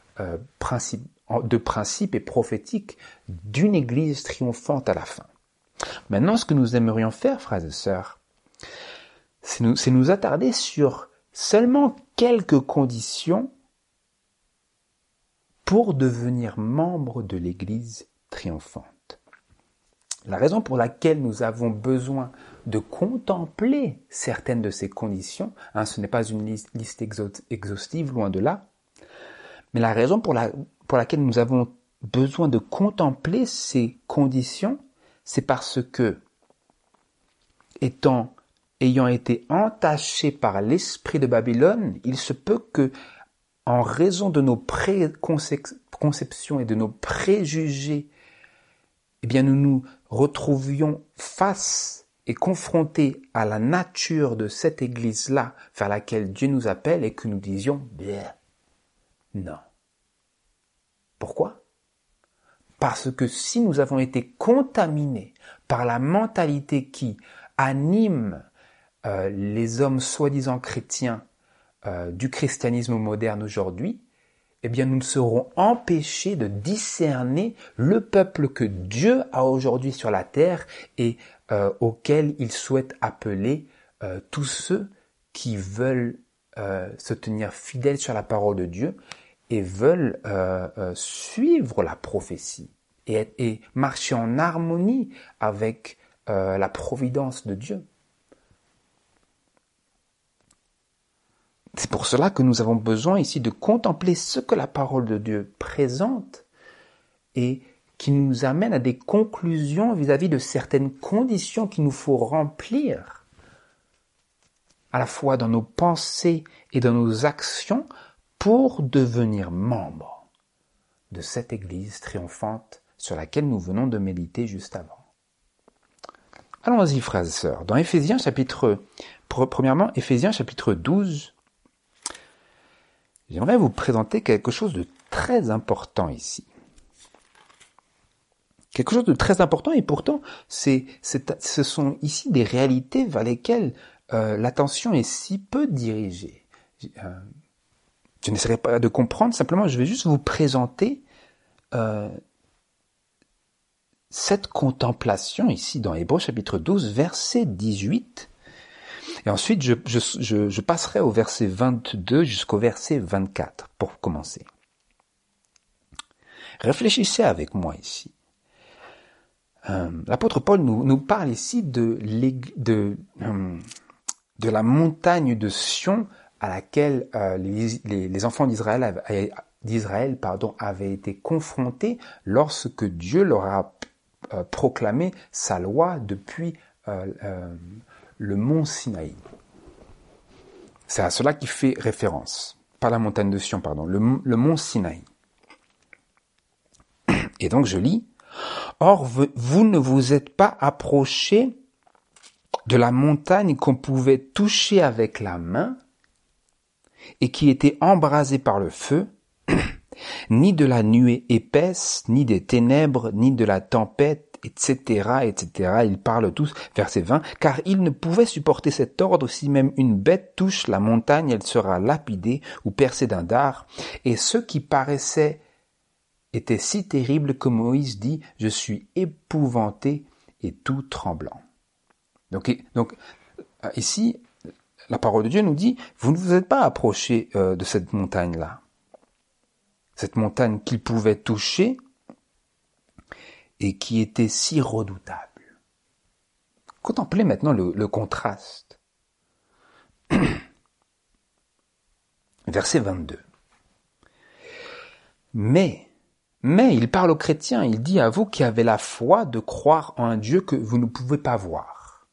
de principe et prophétique d'une Église triomphante à la fin. Maintenant, ce que nous aimerions faire, frères et sœurs, c'est nous attarder sur seulement quelques conditions pour devenir membre de l'Église triomphante. La raison pour laquelle nous avons besoin de contempler certaines de ces conditions, ce n'est pas une liste exhaustive, loin de là, mais la raison pour laquelle nous avons besoin de contempler ces conditions, c'est parce que, ayant été entachés par l'esprit de Babylone, il se peut que, en raison de nos préconceptions et de nos préjugés, eh bien, nous nous retrouvions face et confrontés à la nature de cette Église-là vers laquelle Dieu nous appelle, et que nous disions « bien, non ». Pourquoi ? Parce que si nous avons été contaminés par la mentalité qui anime les hommes soi-disant chrétiens du christianisme moderne aujourd'hui, eh bien nous serons empêchés de discerner le peuple que Dieu a aujourd'hui sur la terre et auquel il souhaite appeler tous ceux qui veulent se tenir fidèles sur la parole de Dieu et veulent suivre la prophétie et marcher en harmonie avec la providence de Dieu. C'est pour cela que nous avons besoin ici de contempler ce que la parole de Dieu présente et qui nous amène à des conclusions vis-à-vis de certaines conditions qu'il nous faut remplir, à la fois dans nos pensées et dans nos actions, pour devenir membre de cette Église triomphante sur laquelle nous venons de méditer juste avant. Allons-y, frères et sœurs. Dans Éphésiens chapitre 12, j'aimerais vous présenter quelque chose de très important ici. Quelque chose de très important, et pourtant, ce sont ici des réalités vers lesquelles l'attention est si peu dirigée. Je n'essaierai pas de comprendre, simplement je vais juste vous présenter cette contemplation ici dans Hébreux chapitre 12, verset 18. Et ensuite, je passerai au verset 22 jusqu'au verset 24 pour commencer. Réfléchissez avec moi ici. L'apôtre Paul nous parle ici de la montagne de Sion à laquelle les enfants d'Israël avaient été confrontés lorsque Dieu leur a proclamé sa loi depuis le mont Sinaï. C'est à cela qu'il fait référence. Pas la montagne de Sion, pardon, le mont Sinaï. Et donc je lis, « Or, vous ne vous êtes pas approchés de la montagne qu'on pouvait toucher avec la main et qui était embrasée par le feu, ni de la nuée épaisse, ni des ténèbres, ni de la tempête, etc., etc. Ils parlent tous, verset 20, car ils ne pouvaient supporter cet ordre. Si même une bête touche la montagne, elle sera lapidée ou percée d'un dard. Et ce qui paraissait était si terrible que Moïse dit, je suis épouvanté et tout tremblant. Donc ici, la parole de Dieu nous dit, vous ne vous êtes pas approchés de cette montagne-là. Cette montagne qu'il pouvait toucher et qui était si redoutable. Contemplez maintenant le contraste. Verset 22. Mais il parle aux chrétiens, il dit à vous qui avez la foi de croire en un Dieu que vous ne pouvez pas voir.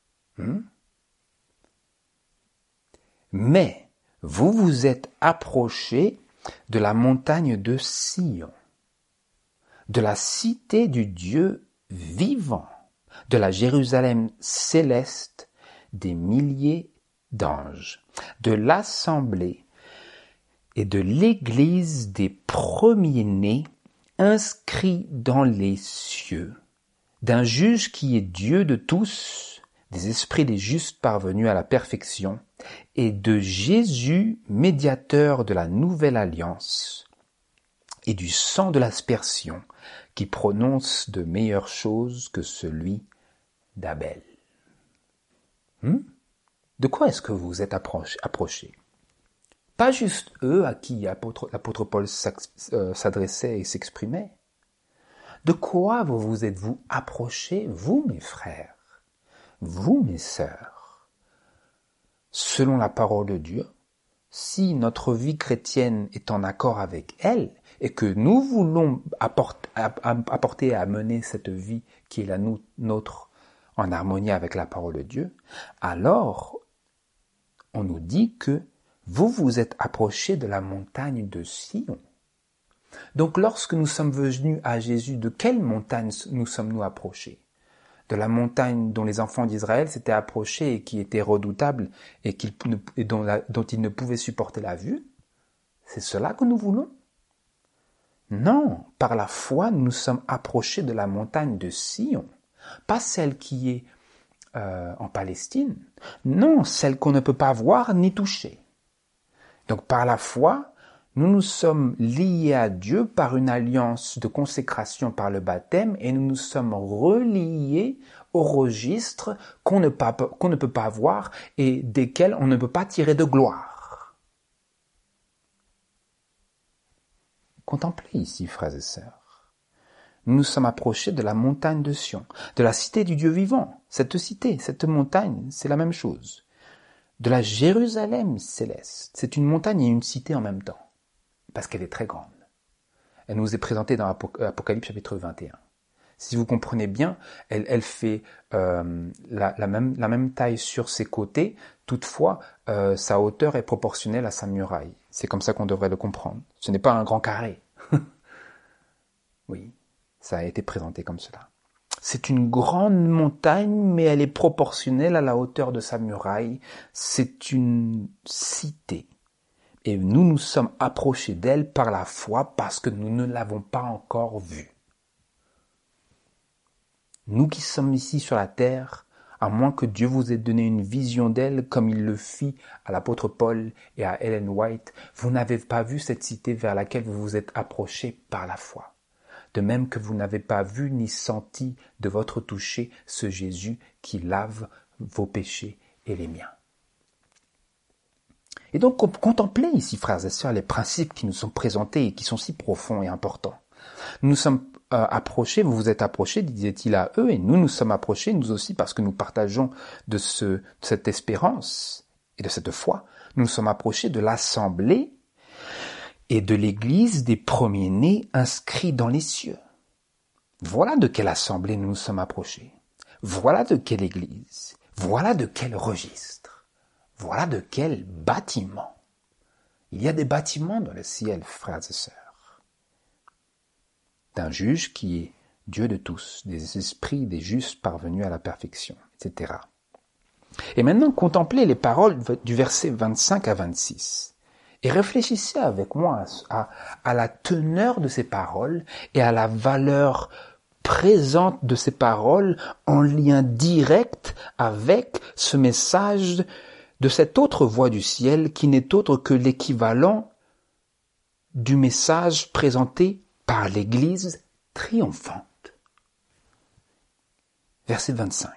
Mais vous vous êtes approchés de la montagne de Sion, de la cité du Dieu vivant, de la Jérusalem céleste, des milliers d'anges, de l'assemblée et de l'église des premiers-nés inscrits dans les cieux, d'un juge qui est Dieu de tous, des esprits des justes parvenus à la perfection, et de Jésus, médiateur de la nouvelle alliance, et du sang de l'aspersion, qui prononce de meilleures choses que celui d'Abel. De quoi est-ce que vous êtes approchés? Pas juste eux à qui l'apôtre Paul s'adressait et s'exprimait. De quoi vous êtes-vous approchés, vous mes frères, vous mes sœurs? Selon la parole de Dieu, si notre vie chrétienne est en accord avec elle et que nous voulons apporter et amener cette vie qui est la nôtre en harmonie avec la parole de Dieu, alors on nous dit que vous vous êtes approchés de la montagne de Sion. Donc lorsque nous sommes venus à Jésus, de quelle montagne nous sommes-nous approchés? De la montagne dont les enfants d'Israël s'étaient approchés et qui était redoutable et dont ils ne pouvaient supporter la vue? C'est cela que nous voulons? Non, par la foi, nous sommes approchés de la montagne de Sion, pas celle qui est en Palestine, non, celle qu'on ne peut pas voir ni toucher. Donc par la foi, nous nous sommes liés à Dieu par une alliance de consécration par le baptême et nous nous sommes reliés au registre qu'on ne peut pas voir et desquels on ne peut pas tirer de gloire. Contemplez ici, frères et sœurs. Nous nous sommes approchés de la montagne de Sion, de la cité du Dieu vivant. Cette cité, cette montagne, c'est la même chose. De la Jérusalem céleste. C'est une montagne et une cité en même temps, parce qu'elle est très grande. Elle nous est présentée dans Apocalypse chapitre 21. Si vous comprenez bien, elle fait la même taille sur ses côtés, toutefois, sa hauteur est proportionnelle à sa muraille. C'est comme ça qu'on devrait le comprendre. Ce n'est pas un grand carré. Oui, ça a été présenté comme cela. C'est une grande montagne, mais elle est proportionnelle à la hauteur de sa muraille. C'est une cité. Et nous nous sommes approchés d'elle par la foi parce que nous ne l'avons pas encore vue. Nous qui sommes ici sur la terre, à moins que Dieu vous ait donné une vision d'elle comme il le fit à l'apôtre Paul et à Ellen White, vous n'avez pas vu cette cité vers laquelle vous vous êtes approchés par la foi. De même que vous n'avez pas vu ni senti de votre toucher ce Jésus qui lave vos péchés et les miens. Et donc, contemplez ici, frères et sœurs, les principes qui nous sont présentés et qui sont si profonds et importants. Nous nous sommes approchés, vous vous êtes approchés, disait-il à eux, et nous sommes approchés, nous aussi, parce que nous partageons de cette espérance et de cette foi. Nous nous sommes approchés de l'assemblée et de l'église des premiers-nés inscrits dans les cieux. Voilà de quelle assemblée nous nous sommes approchés. Voilà de quelle église. Voilà de quel registre. Voilà de quel bâtiment. Il y a des bâtiments dans le ciel, frères et sœurs. D'un juge qui est Dieu de tous, des esprits des justes parvenus à la perfection, etc. Et maintenant, contemplez les paroles du verset 25 à 26. Et réfléchissez avec moi à la teneur de ces paroles et à la valeur présente de ces paroles en lien direct avec ce message de cette autre voix du ciel qui n'est autre que l'équivalent du message présenté par l'Église triomphante. Verset 25.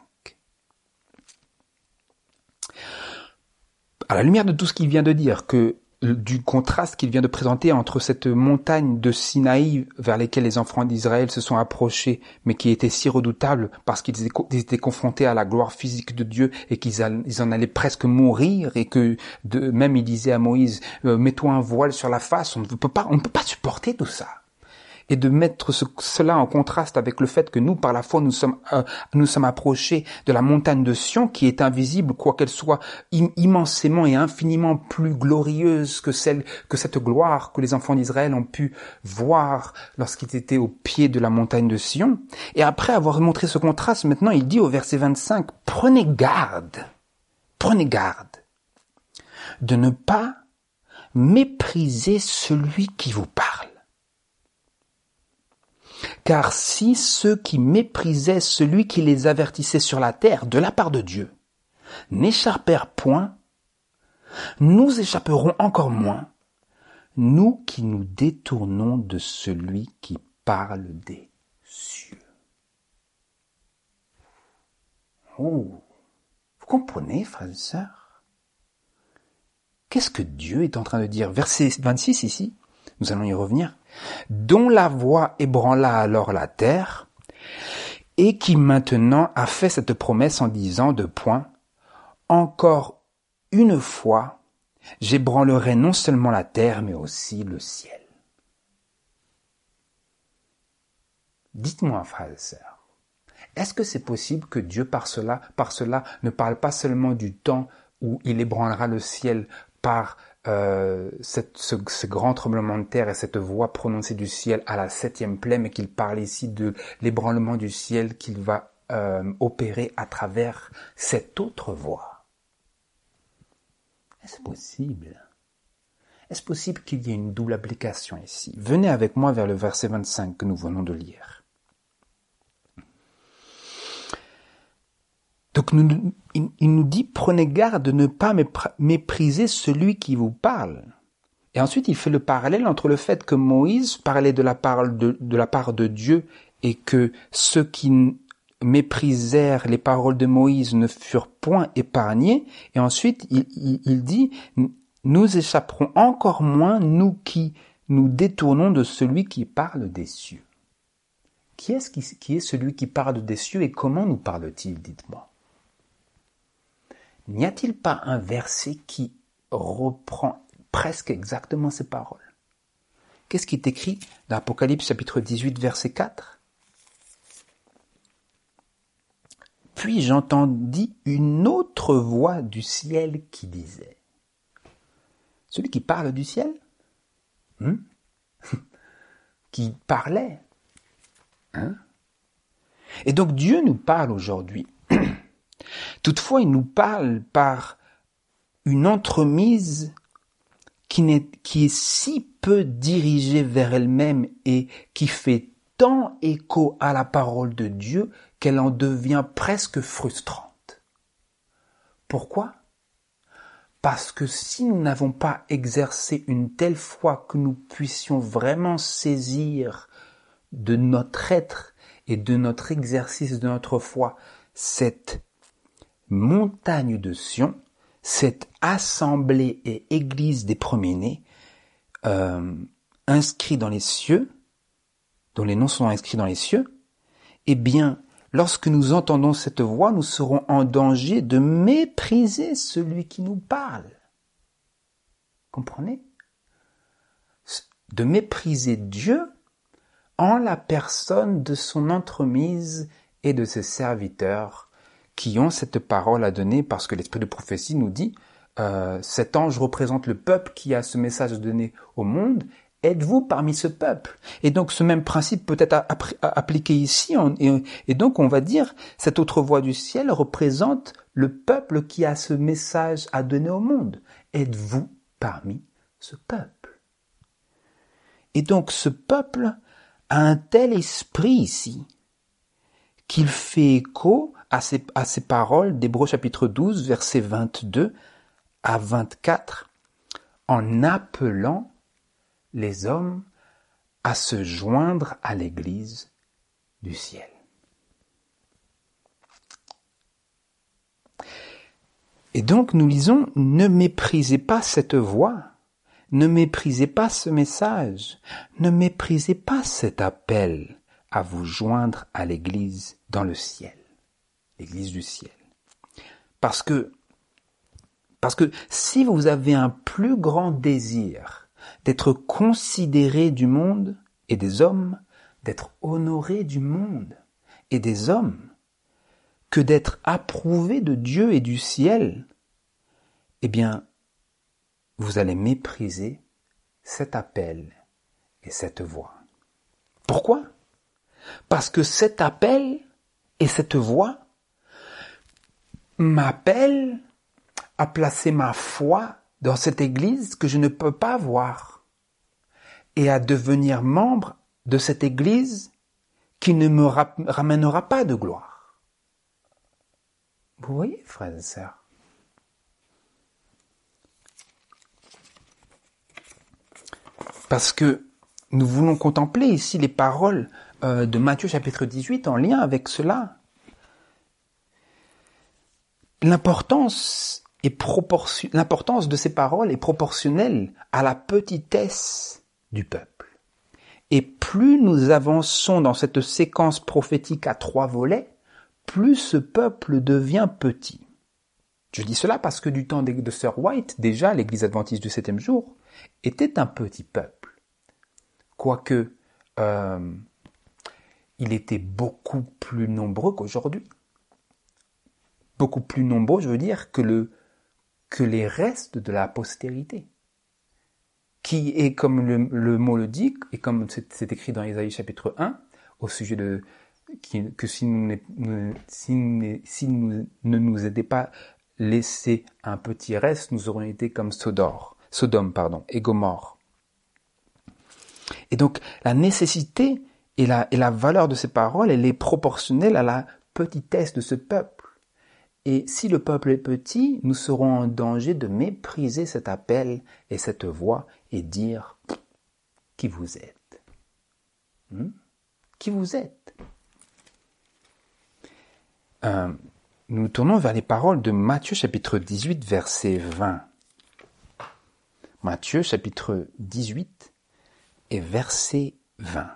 À la lumière de tout ce qu'il vient de dire, du contraste qu'il vient de présenter entre cette montagne de Sinaï vers laquelle les enfants d'Israël se sont approchés, mais qui était si redoutable parce qu'ils étaient confrontés à la gloire physique de Dieu et qu'ils en allaient presque mourir, et que même il disait à Moïse, mets-toi un voile sur la face, on ne peut pas supporter tout ça. Et de mettre cela en contraste avec le fait que nous, par la foi, nous sommes approchés de la montagne de Sion, qui est invisible, quoiqu'elle soit immensément et infiniment plus glorieuse que cette gloire que les enfants d'Israël ont pu voir lorsqu'ils étaient au pied de la montagne de Sion. Et après avoir montré ce contraste, maintenant il dit au verset 25, prenez garde de ne pas mépriser celui qui vous parle. Car si ceux qui méprisaient celui qui les avertissait sur la terre de la part de Dieu n'échappèrent point, nous échapperons encore moins, nous qui nous détournons de celui qui parle des cieux. Oh, vous comprenez, frères et sœurs? Qu'est-ce que Dieu est en train de dire? Verset 26 ici, nous allons y revenir. Dont la voix ébranla alors la terre, et qui maintenant a fait cette promesse en disant de point, encore une fois, j'ébranlerai non seulement la terre, mais aussi le ciel. Dites-moi, frères et sœurs, est-ce que c'est possible que Dieu par cela ne parle pas seulement du temps où il ébranlera le ciel par ce grand tremblement de terre et cette voix prononcée du ciel à la 7e plaie, mais qu'il parle ici de l'ébranlement du ciel qu'il va opérer à travers cette autre voix? Est-ce possible? Est-ce possible qu'il y ait une double application ici? Venez avec moi vers le verset 25 que nous venons de lire. Donc il nous dit, prenez garde de ne pas mépriser celui qui vous parle. Et ensuite, il fait le parallèle entre le fait que Moïse parlait de la part de Dieu et que ceux qui méprisèrent les paroles de Moïse ne furent point épargnés. Et ensuite, il dit, nous échapperons encore moins, nous qui nous détournons de celui qui parle des cieux. Qui est celui qui parle des cieux et comment nous parle-t-il, dites-moi? N'y a-t-il pas un verset qui reprend presque exactement ces paroles? Qu'est-ce qui est écrit dans Apocalypse chapitre 18, verset 4? Puis j'entendis une autre voix du ciel qui disait. Celui qui parle du ciel? Qui parlait? Et donc Dieu nous parle aujourd'hui. Toutefois, il nous parle par une entremise qui est si peu dirigée vers elle-même et qui fait tant écho à la parole de Dieu qu'elle en devient presque frustrante. Pourquoi? Parce que si nous n'avons pas exercé une telle foi que nous puissions vraiment saisir de notre être et de notre exercice de notre foi cette montagne de Sion, cette assemblée et église des premiers-nés, inscrits dans les cieux, dont les noms sont inscrits dans les cieux, eh bien, lorsque nous entendons cette voix, nous serons en danger de mépriser celui qui nous parle. Comprenez? De mépriser Dieu en la personne de son entremise et de ses serviteurs qui ont cette parole à donner, parce que l'esprit de prophétie nous dit cet ange représente le peuple qui a ce message à donner au monde, êtes-vous parmi ce peuple? Et donc ce même principe peut être appliqué ici, et donc on va dire, cette autre voix du ciel représente le peuple qui a ce message à donner au monde. Êtes-vous parmi ce peuple? Et donc ce peuple a un tel esprit ici, qu'il fait écho à ces paroles d'Hébreux chapitre 12, versets 22 à 24, en appelant les hommes à se joindre à l'Église du ciel. Et donc nous lisons, ne méprisez pas cette voix, ne méprisez pas ce message, ne méprisez pas cet appel à vous joindre à l'Église dans le ciel, l'Église du ciel. Parce que si vous avez un plus grand désir d'être considéré du monde et des hommes, d'être honoré du monde et des hommes, que d'être approuvé de Dieu et du ciel, eh bien, vous allez mépriser cet appel et cette voix. Pourquoi? Parce que cet appel et cette voix m'appellent à placer ma foi dans cette église que je ne peux pas voir et à devenir membre de cette église qui ne me ramènera pas de gloire. Vous voyez, frères et sœurs? Parce que nous voulons contempler ici les paroles de Matthieu chapitre 18 en lien avec cela. L'importance de ces paroles est proportionnelle à la petitesse du peuple. Et plus nous avançons dans cette séquence prophétique à 3 volets, plus ce peuple devient petit. Je dis cela parce que du temps de Sir White, déjà l'Église adventiste du 7e jour était un petit peuple. Quoique il était beaucoup plus nombreux qu'aujourd'hui. Beaucoup plus nombreux, je veux dire, que les restes de la postérité. Qui est, comme le mot le dit, et comme c'est écrit dans Ésaïe chapitre 1, au sujet de que si nous ne nous étions pas laissé un petit reste, nous aurions été comme Sodome, et Gomorrhe. Et donc, la nécessité et la valeur de ces paroles, elle est proportionnelle à la petitesse de ce peuple. Et si le peuple est petit, nous serons en danger de mépriser cet appel et cette voix et dire qui vous êtes. Qui vous êtes? Nous tournons vers les paroles de Matthieu chapitre 18, verset 20. Matthieu chapitre 18 et verset 20.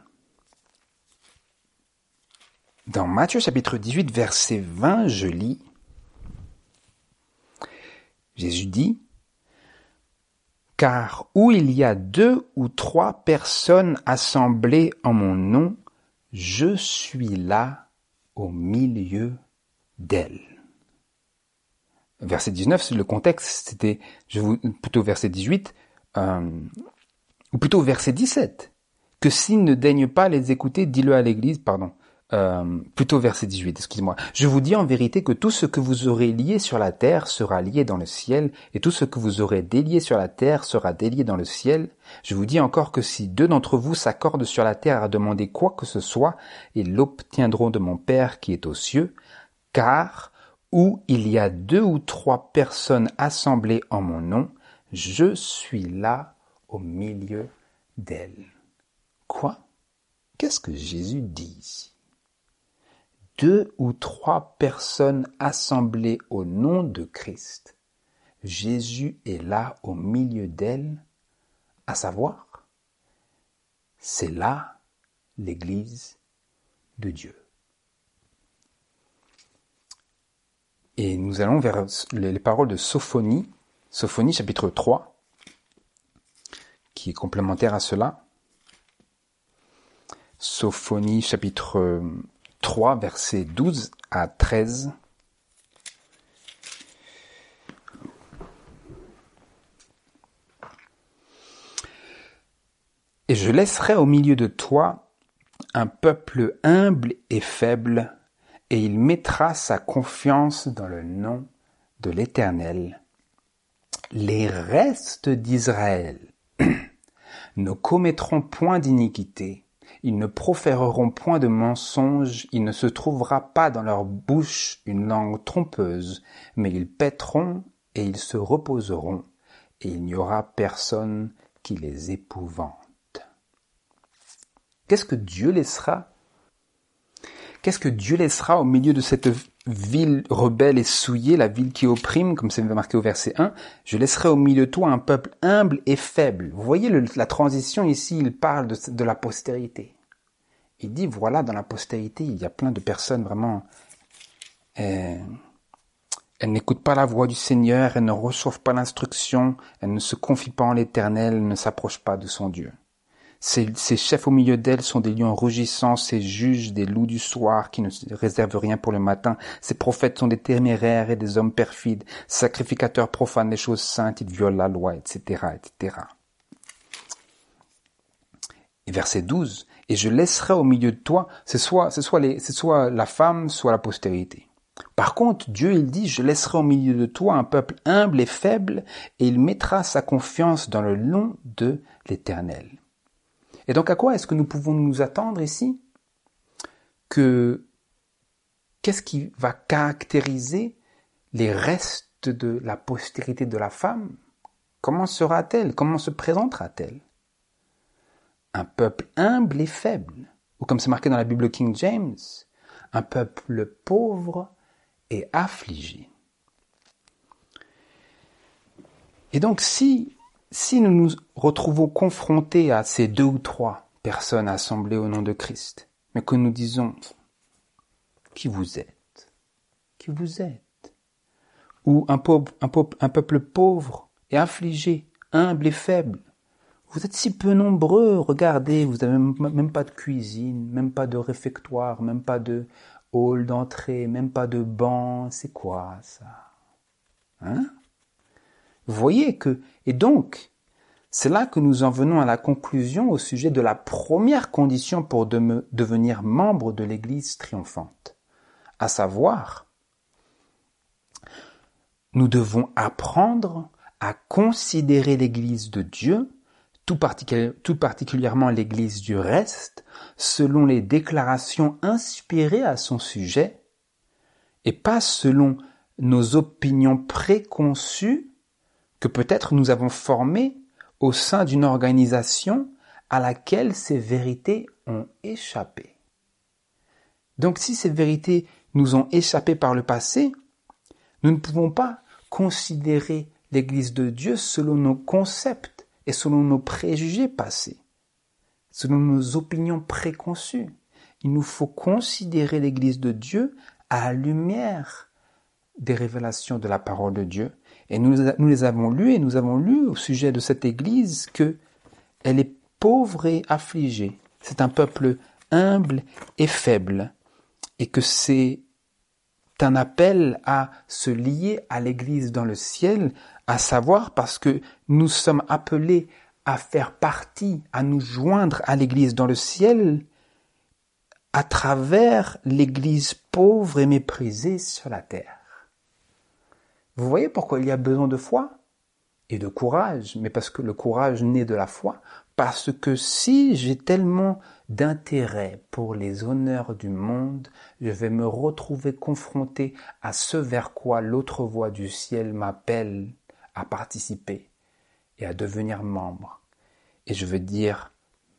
Dans Matthieu chapitre 18, verset 20, je lis, Jésus dit, « Car où il y a 2 ou 3 personnes assemblées en mon nom, je suis là au milieu d'elles. » Verset 19, le contexte, c'était, plutôt verset 18, ou plutôt verset 17, « Que s'ils ne daignent pas les écouter, dis-le à l'église, » plutôt verset 18, excusez-moi. « Je vous dis en vérité que tout ce que vous aurez lié sur la terre sera lié dans le ciel, et tout ce que vous aurez délié sur la terre sera délié dans le ciel. Je vous dis encore que si 2 d'entre vous s'accordent sur la terre à demander quoi que ce soit, ils l'obtiendront de mon Père qui est aux cieux, car où il y a 2 ou 3 personnes assemblées en mon nom, je suis là au milieu d'elles. » Quoi? Qu'est-ce que Jésus dit ici? 2 ou 3 personnes assemblées au nom de Christ. Jésus est là au milieu d'elles, à savoir, c'est là l'Église de Dieu. Et nous allons vers les paroles de Sophonie chapitre 3, qui est complémentaire à cela. Sophonie chapitre 3, versets 12 à 13. je laisserai au milieu de toi un peuple humble et faible, et il mettra sa confiance dans le nom de l'Éternel. Les restes d'Israël ne commettront point d'iniquité, ils ne proféreront point de mensonges, il ne se trouvera pas dans leur bouche une langue trompeuse, mais ils paîtront et ils se reposeront, et il n'y aura personne qui les épouvante. Qu'est-ce que Dieu laissera au milieu de cette ville rebelle et souillée, la ville qui opprime, comme c'est marqué au verset 1, je laisserai au milieu de toi un peuple humble et faible. Vous voyez la transition ici, il parle de la postérité. Il dit, voilà, dans la postérité, il y a plein de personnes vraiment, elles n'écoutent pas la voix du Seigneur, elles ne reçoivent pas l'instruction, elles ne se confient pas en l'Éternel, elles ne s'approchent pas de son Dieu. Ces chefs au milieu d'elles sont des lions rugissants, ces juges des loups du soir qui ne se réservent rien pour le matin. Ces prophètes sont des téméraires et des hommes perfides, sacrificateurs profanent les choses saintes, ils violent la loi, etc., etc. Et verset 12, et je laisserai au milieu de toi, c'est soit la femme, soit la postérité. Par contre, Dieu, il dit, je laisserai au milieu de toi un peuple humble et faible, et il mettra sa confiance dans le nom de l'Éternel. Et donc, à quoi est-ce que nous pouvons nous attendre ici? Qu'est-ce qui va caractériser les restes de la postérité de la femme? Comment sera-t-elle? Comment se présentera-t-elle? Un peuple humble et faible, ou comme c'est marqué dans la Bible King James, un peuple pauvre et affligé. Et donc, si nous nous retrouvons confrontés à ces 2 ou 3 personnes assemblées au nom de Christ, mais que nous disons, qui vous êtes? Qui vous êtes? Ou un peuple pauvre et affligé, humble et faible. Vous êtes si peu nombreux, regardez, vous n'avez même pas de cuisine, même pas de réfectoire, même pas de hall d'entrée, même pas de banc, c'est quoi ça? Hein? Vous voyez et donc, c'est là que nous en venons à la conclusion au sujet de la première condition pour devenir membre de l'Église triomphante. À savoir, nous devons apprendre à considérer l'Église de Dieu, tout particulièrement l'Église du reste, selon les déclarations inspirées à son sujet, et pas selon nos opinions préconçues que peut-être nous avons formées au sein d'une organisation à laquelle ces vérités ont échappé. Donc si ces vérités nous ont échappé par le passé, nous ne pouvons pas considérer l'Église de Dieu selon nos concepts et selon nos préjugés passés, selon nos opinions préconçues. Il nous faut considérer l'Église de Dieu à la lumière des révélations de la parole de Dieu. Et nous les avons lues, et nous avons lu au sujet de cette Église qu'elle est pauvre et affligée. C'est un peuple humble et faible, et que c'est un appel à se lier à l'Église dans le ciel, à savoir parce que nous sommes appelés à faire partie, à nous joindre à l'Église dans le ciel à travers l'Église pauvre et méprisée sur la terre. Vous voyez pourquoi il y a besoin de foi et de courage, mais parce que le courage naît de la foi, parce que si j'ai tellement d'intérêt pour les honneurs du monde, je vais me retrouver confronté à ce vers quoi l'autre voix du ciel m'appelle à participer et à devenir membre. Et je vais dire,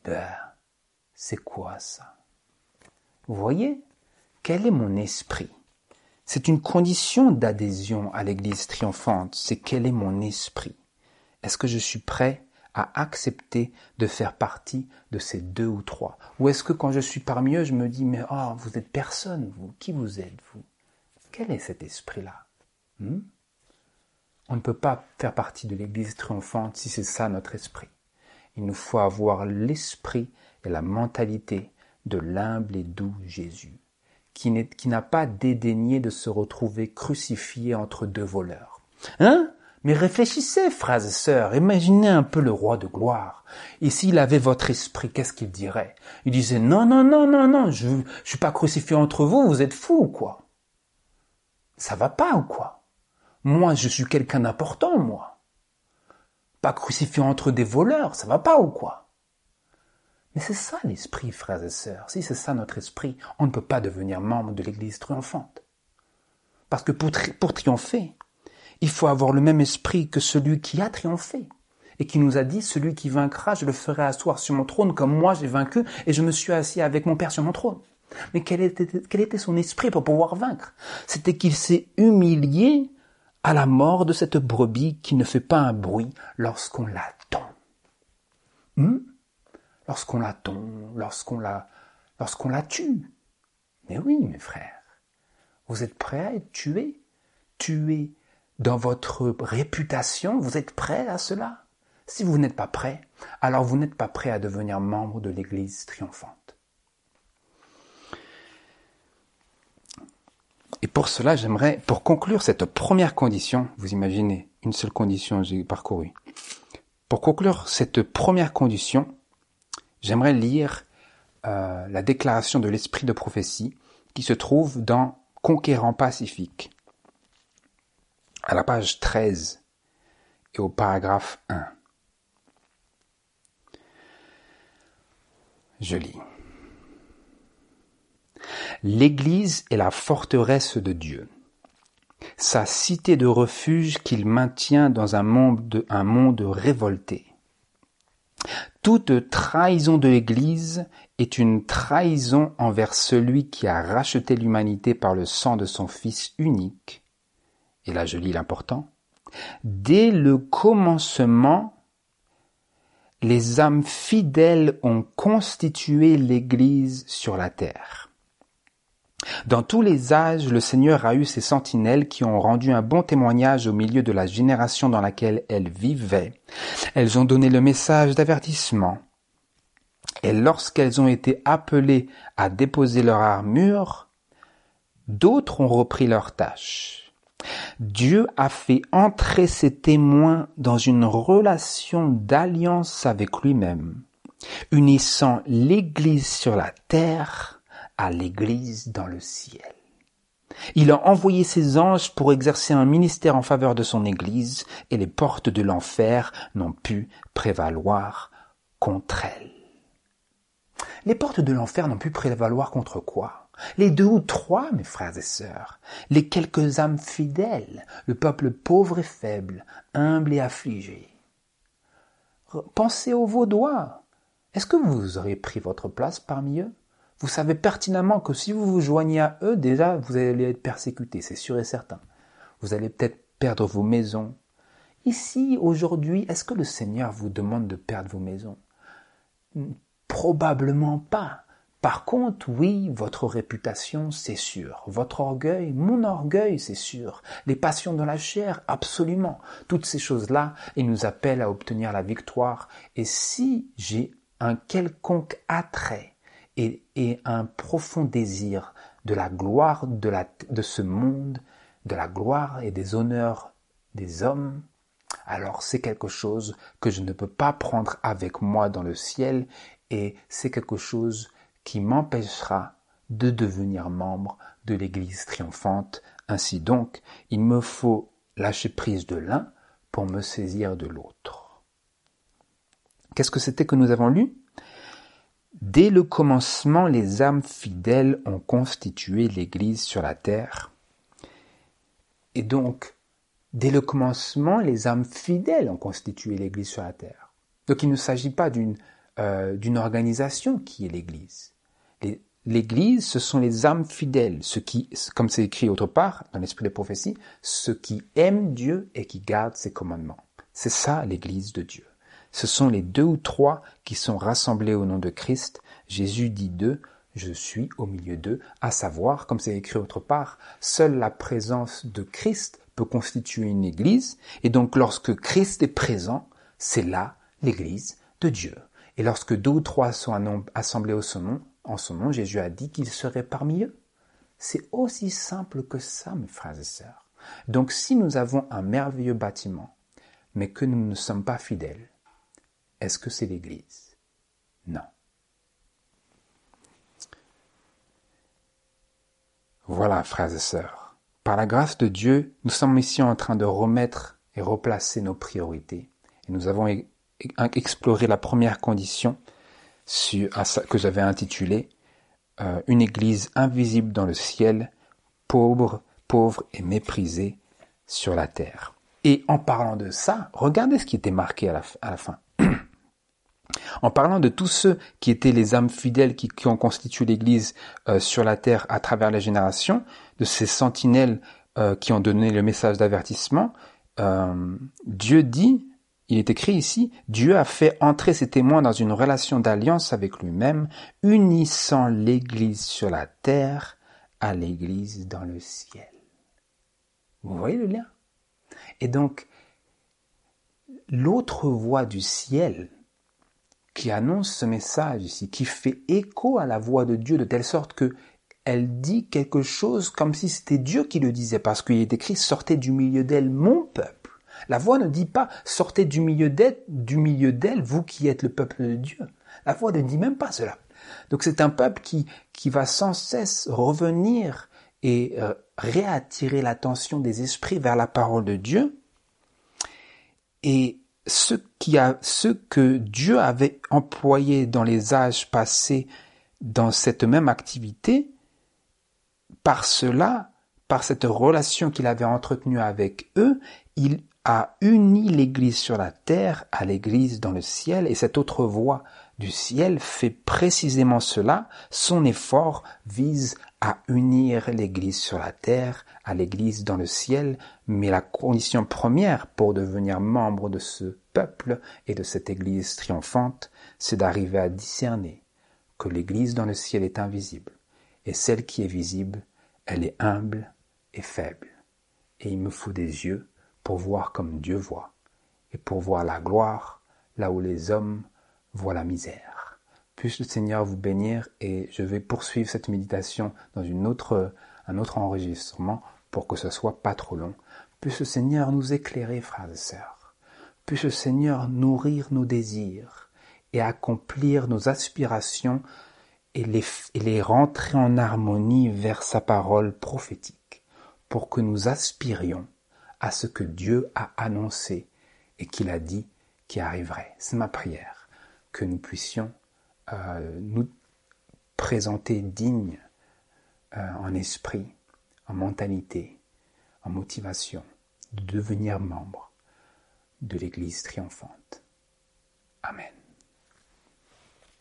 c'est quoi ça? Vous voyez, quel est mon esprit? C'est une condition d'adhésion à l'Église triomphante, c'est quel est mon esprit? Est-ce que je suis prêt à accepter de faire partie de ces 2 ou 3? Ou est-ce que quand je suis parmi eux, je me dis, mais vous êtes personne, vous, qui vous êtes, vous? Quel est cet esprit-là? On ne peut pas faire partie de l'Église triomphante si c'est ça notre esprit. Il nous faut avoir l'esprit et la mentalité de l'humble et doux Jésus, qui n'a pas dédaigné de se retrouver crucifié entre 2 voleurs. Mais réfléchissez, frères et sœurs, imaginez un peu le roi de gloire. Et s'il avait votre esprit, qu'est-ce qu'il dirait? Il disait, non, non, non, non, non, je suis pas crucifié entre vous, vous êtes fous ou quoi? Ça va pas ou quoi? Moi, je suis quelqu'un d'important, moi. Pas crucifié entre des voleurs, ça va pas ou quoi? Mais c'est ça l'esprit, frères et sœurs. Si c'est ça notre esprit, on ne peut pas devenir membre de l'Église triomphante. Parce que pour triompher, il faut avoir le même esprit que celui qui a triomphé et qui nous a dit, celui qui vaincra, je le ferai asseoir sur mon trône comme moi j'ai vaincu et je me suis assis avec mon Père sur mon trône. Mais quel était son esprit pour pouvoir vaincre? C'était qu'il s'est humilié à la mort de cette brebis qui ne fait pas un bruit lorsqu'on l'attend. Lorsqu'on l'attend, lorsqu'on la tue. Mais oui, mes frères, vous êtes prêts à être tués? Tués dans votre réputation, vous êtes prêts à cela? Si vous n'êtes pas prêts, alors vous n'êtes pas prêts à devenir membre de l'Église triomphante. Et pour cela, pour conclure cette première condition, vous imaginez, une seule condition j'ai parcouru. Pour conclure cette première condition, j'aimerais lire la déclaration de l'esprit de prophétie qui se trouve dans Conquérant Pacifique, à la page 13 et au paragraphe 1. Je lis. L'Église est la forteresse de Dieu, sa cité de refuge qu'il maintient dans un monde révolté. Toute trahison de l'Église est une trahison envers celui qui a racheté l'humanité par le sang de son Fils unique. Et là je lis l'important. Dès le commencement, les âmes fidèles ont constitué l'Église sur la terre. Dans tous les âges, le Seigneur a eu ses sentinelles qui ont rendu un bon témoignage au milieu de la génération dans laquelle elles vivaient. Elles ont donné le message d'avertissement. Et lorsqu'elles ont été appelées à déposer leur armure, d'autres ont repris leur tâche. Dieu a fait entrer ses témoins dans une relation d'alliance avec lui-même, unissant l'Église sur la terre à l'Église dans le ciel. Il a envoyé ses anges pour exercer un ministère en faveur de son Église et les portes de l'enfer n'ont pu prévaloir contre elle. Les portes de l'enfer n'ont pu prévaloir contre quoi? Les 2 ou 3, mes frères et sœurs, les quelques âmes fidèles, le peuple pauvre et faible, humble et affligé. Pensez aux Vaudois. Est-ce que vous aurez pris votre place parmi eux? Vous savez pertinemment que si vous vous joignez à eux, déjà, vous allez être persécutés, c'est sûr et certain. Vous allez peut-être perdre vos maisons. Ici, aujourd'hui, est-ce que le Seigneur vous demande de perdre vos maisons? Probablement pas. Par contre, oui, votre réputation, c'est sûr. Votre orgueil, mon orgueil, c'est sûr. Les passions de la chair, absolument. Toutes ces choses-là, ils nous appellent à obtenir la victoire. Et si j'ai un quelconque attrait et un profond désir de la gloire de ce monde, de la gloire et des honneurs des hommes, alors c'est quelque chose que je ne peux pas prendre avec moi dans le ciel et c'est quelque chose qui m'empêchera de devenir membre de l'Église triomphante. Ainsi donc, il me faut lâcher prise de l'un pour me saisir de l'autre. Qu'est-ce que c'était que nous avons lu? Dès le commencement, les âmes fidèles ont constitué l'Église sur la terre. Et donc, dès le commencement, les âmes fidèles ont constitué l'Église sur la terre. Donc, il ne s'agit pas d'une organisation qui est l'Église. L'Église, ce sont les âmes fidèles, ceux qui, comme c'est écrit autre part, dans l'esprit des prophéties, ceux qui aiment Dieu et qui gardent ses commandements. C'est ça l'Église de Dieu. Ce sont les 2 ou 3 qui sont rassemblés au nom de Christ. Jésus dit d'eux, je suis au milieu d'eux, à savoir, comme c'est écrit autre part, seule la présence de Christ peut constituer une église. Et donc lorsque Christ est présent, c'est là l'église de Dieu. Et lorsque 2 ou 3 sont assemblés en son nom, Jésus a dit qu'il serait parmi eux. C'est aussi simple que ça, mes frères et sœurs. Donc si nous avons un merveilleux bâtiment, mais que nous ne sommes pas fidèles, est-ce que c'est l'Église? Non. Voilà, frères et sœurs. Par la grâce de Dieu, nous sommes ici en train de remettre et replacer nos priorités. Et nous avons exploré la première condition que j'avais intitulée une Église invisible dans le ciel, pauvre et méprisée sur la terre. Et en parlant de ça, regardez ce qui était marqué à la fin. En parlant de tous ceux qui étaient les âmes fidèles qui ont constitué l'Église sur la terre à travers les générations, de ces sentinelles qui ont donné le message d'avertissement, Dieu dit, il est écrit ici, Dieu a fait entrer ses témoins dans une relation d'alliance avec lui-même, unissant l'Église sur la terre à l'Église dans le ciel. Vous voyez le lien? Et donc, l'autre voix du ciel qui annonce ce message ici, qui fait écho à la voix de Dieu de telle sorte que elle dit quelque chose comme si c'était Dieu qui le disait, parce qu'il est écrit « Sortez du milieu d'elle, mon peuple ». La voix ne dit pas « Sortez du milieu d'elle, vous qui êtes le peuple de Dieu ». La voix ne dit même pas cela. Donc c'est un peuple qui va sans cesse revenir et réattirer l'attention des esprits vers la parole de Dieu. Et ce que Dieu avait employé dans les âges passés dans cette même activité, par cette relation qu'il avait entretenue avec eux, il a uni l'Église sur la terre à l'Église dans le ciel, et cette autre voix du ciel fait précisément cela. Son effort vise à unir l'Église sur la terre à l'Église dans le ciel, mais la condition première pour devenir membre de ce peuple et de cette Église triomphante, c'est d'arriver à discerner que l'Église dans le ciel est invisible, et celle qui est visible, elle est humble et faible. Et il me faut des yeux pour voir comme Dieu voit, et pour voir la gloire là où les hommes voient la misère. Puisse le Seigneur vous bénir, et je vais poursuivre cette méditation dans un autre enregistrement pour que ce soit pas trop long. Puisse le Seigneur nous éclairer, frères et sœurs. Puisse le Seigneur nourrir nos désirs et accomplir nos aspirations et les rentrer en harmonie vers sa parole prophétique, pour que nous aspirions à ce que Dieu a annoncé et qu'il a dit qui arriverait. C'est ma prière, que nous puissions nous présenter dignes en esprit, en mentalité, en motivation, de devenir membre de l'Église triomphante. Amen.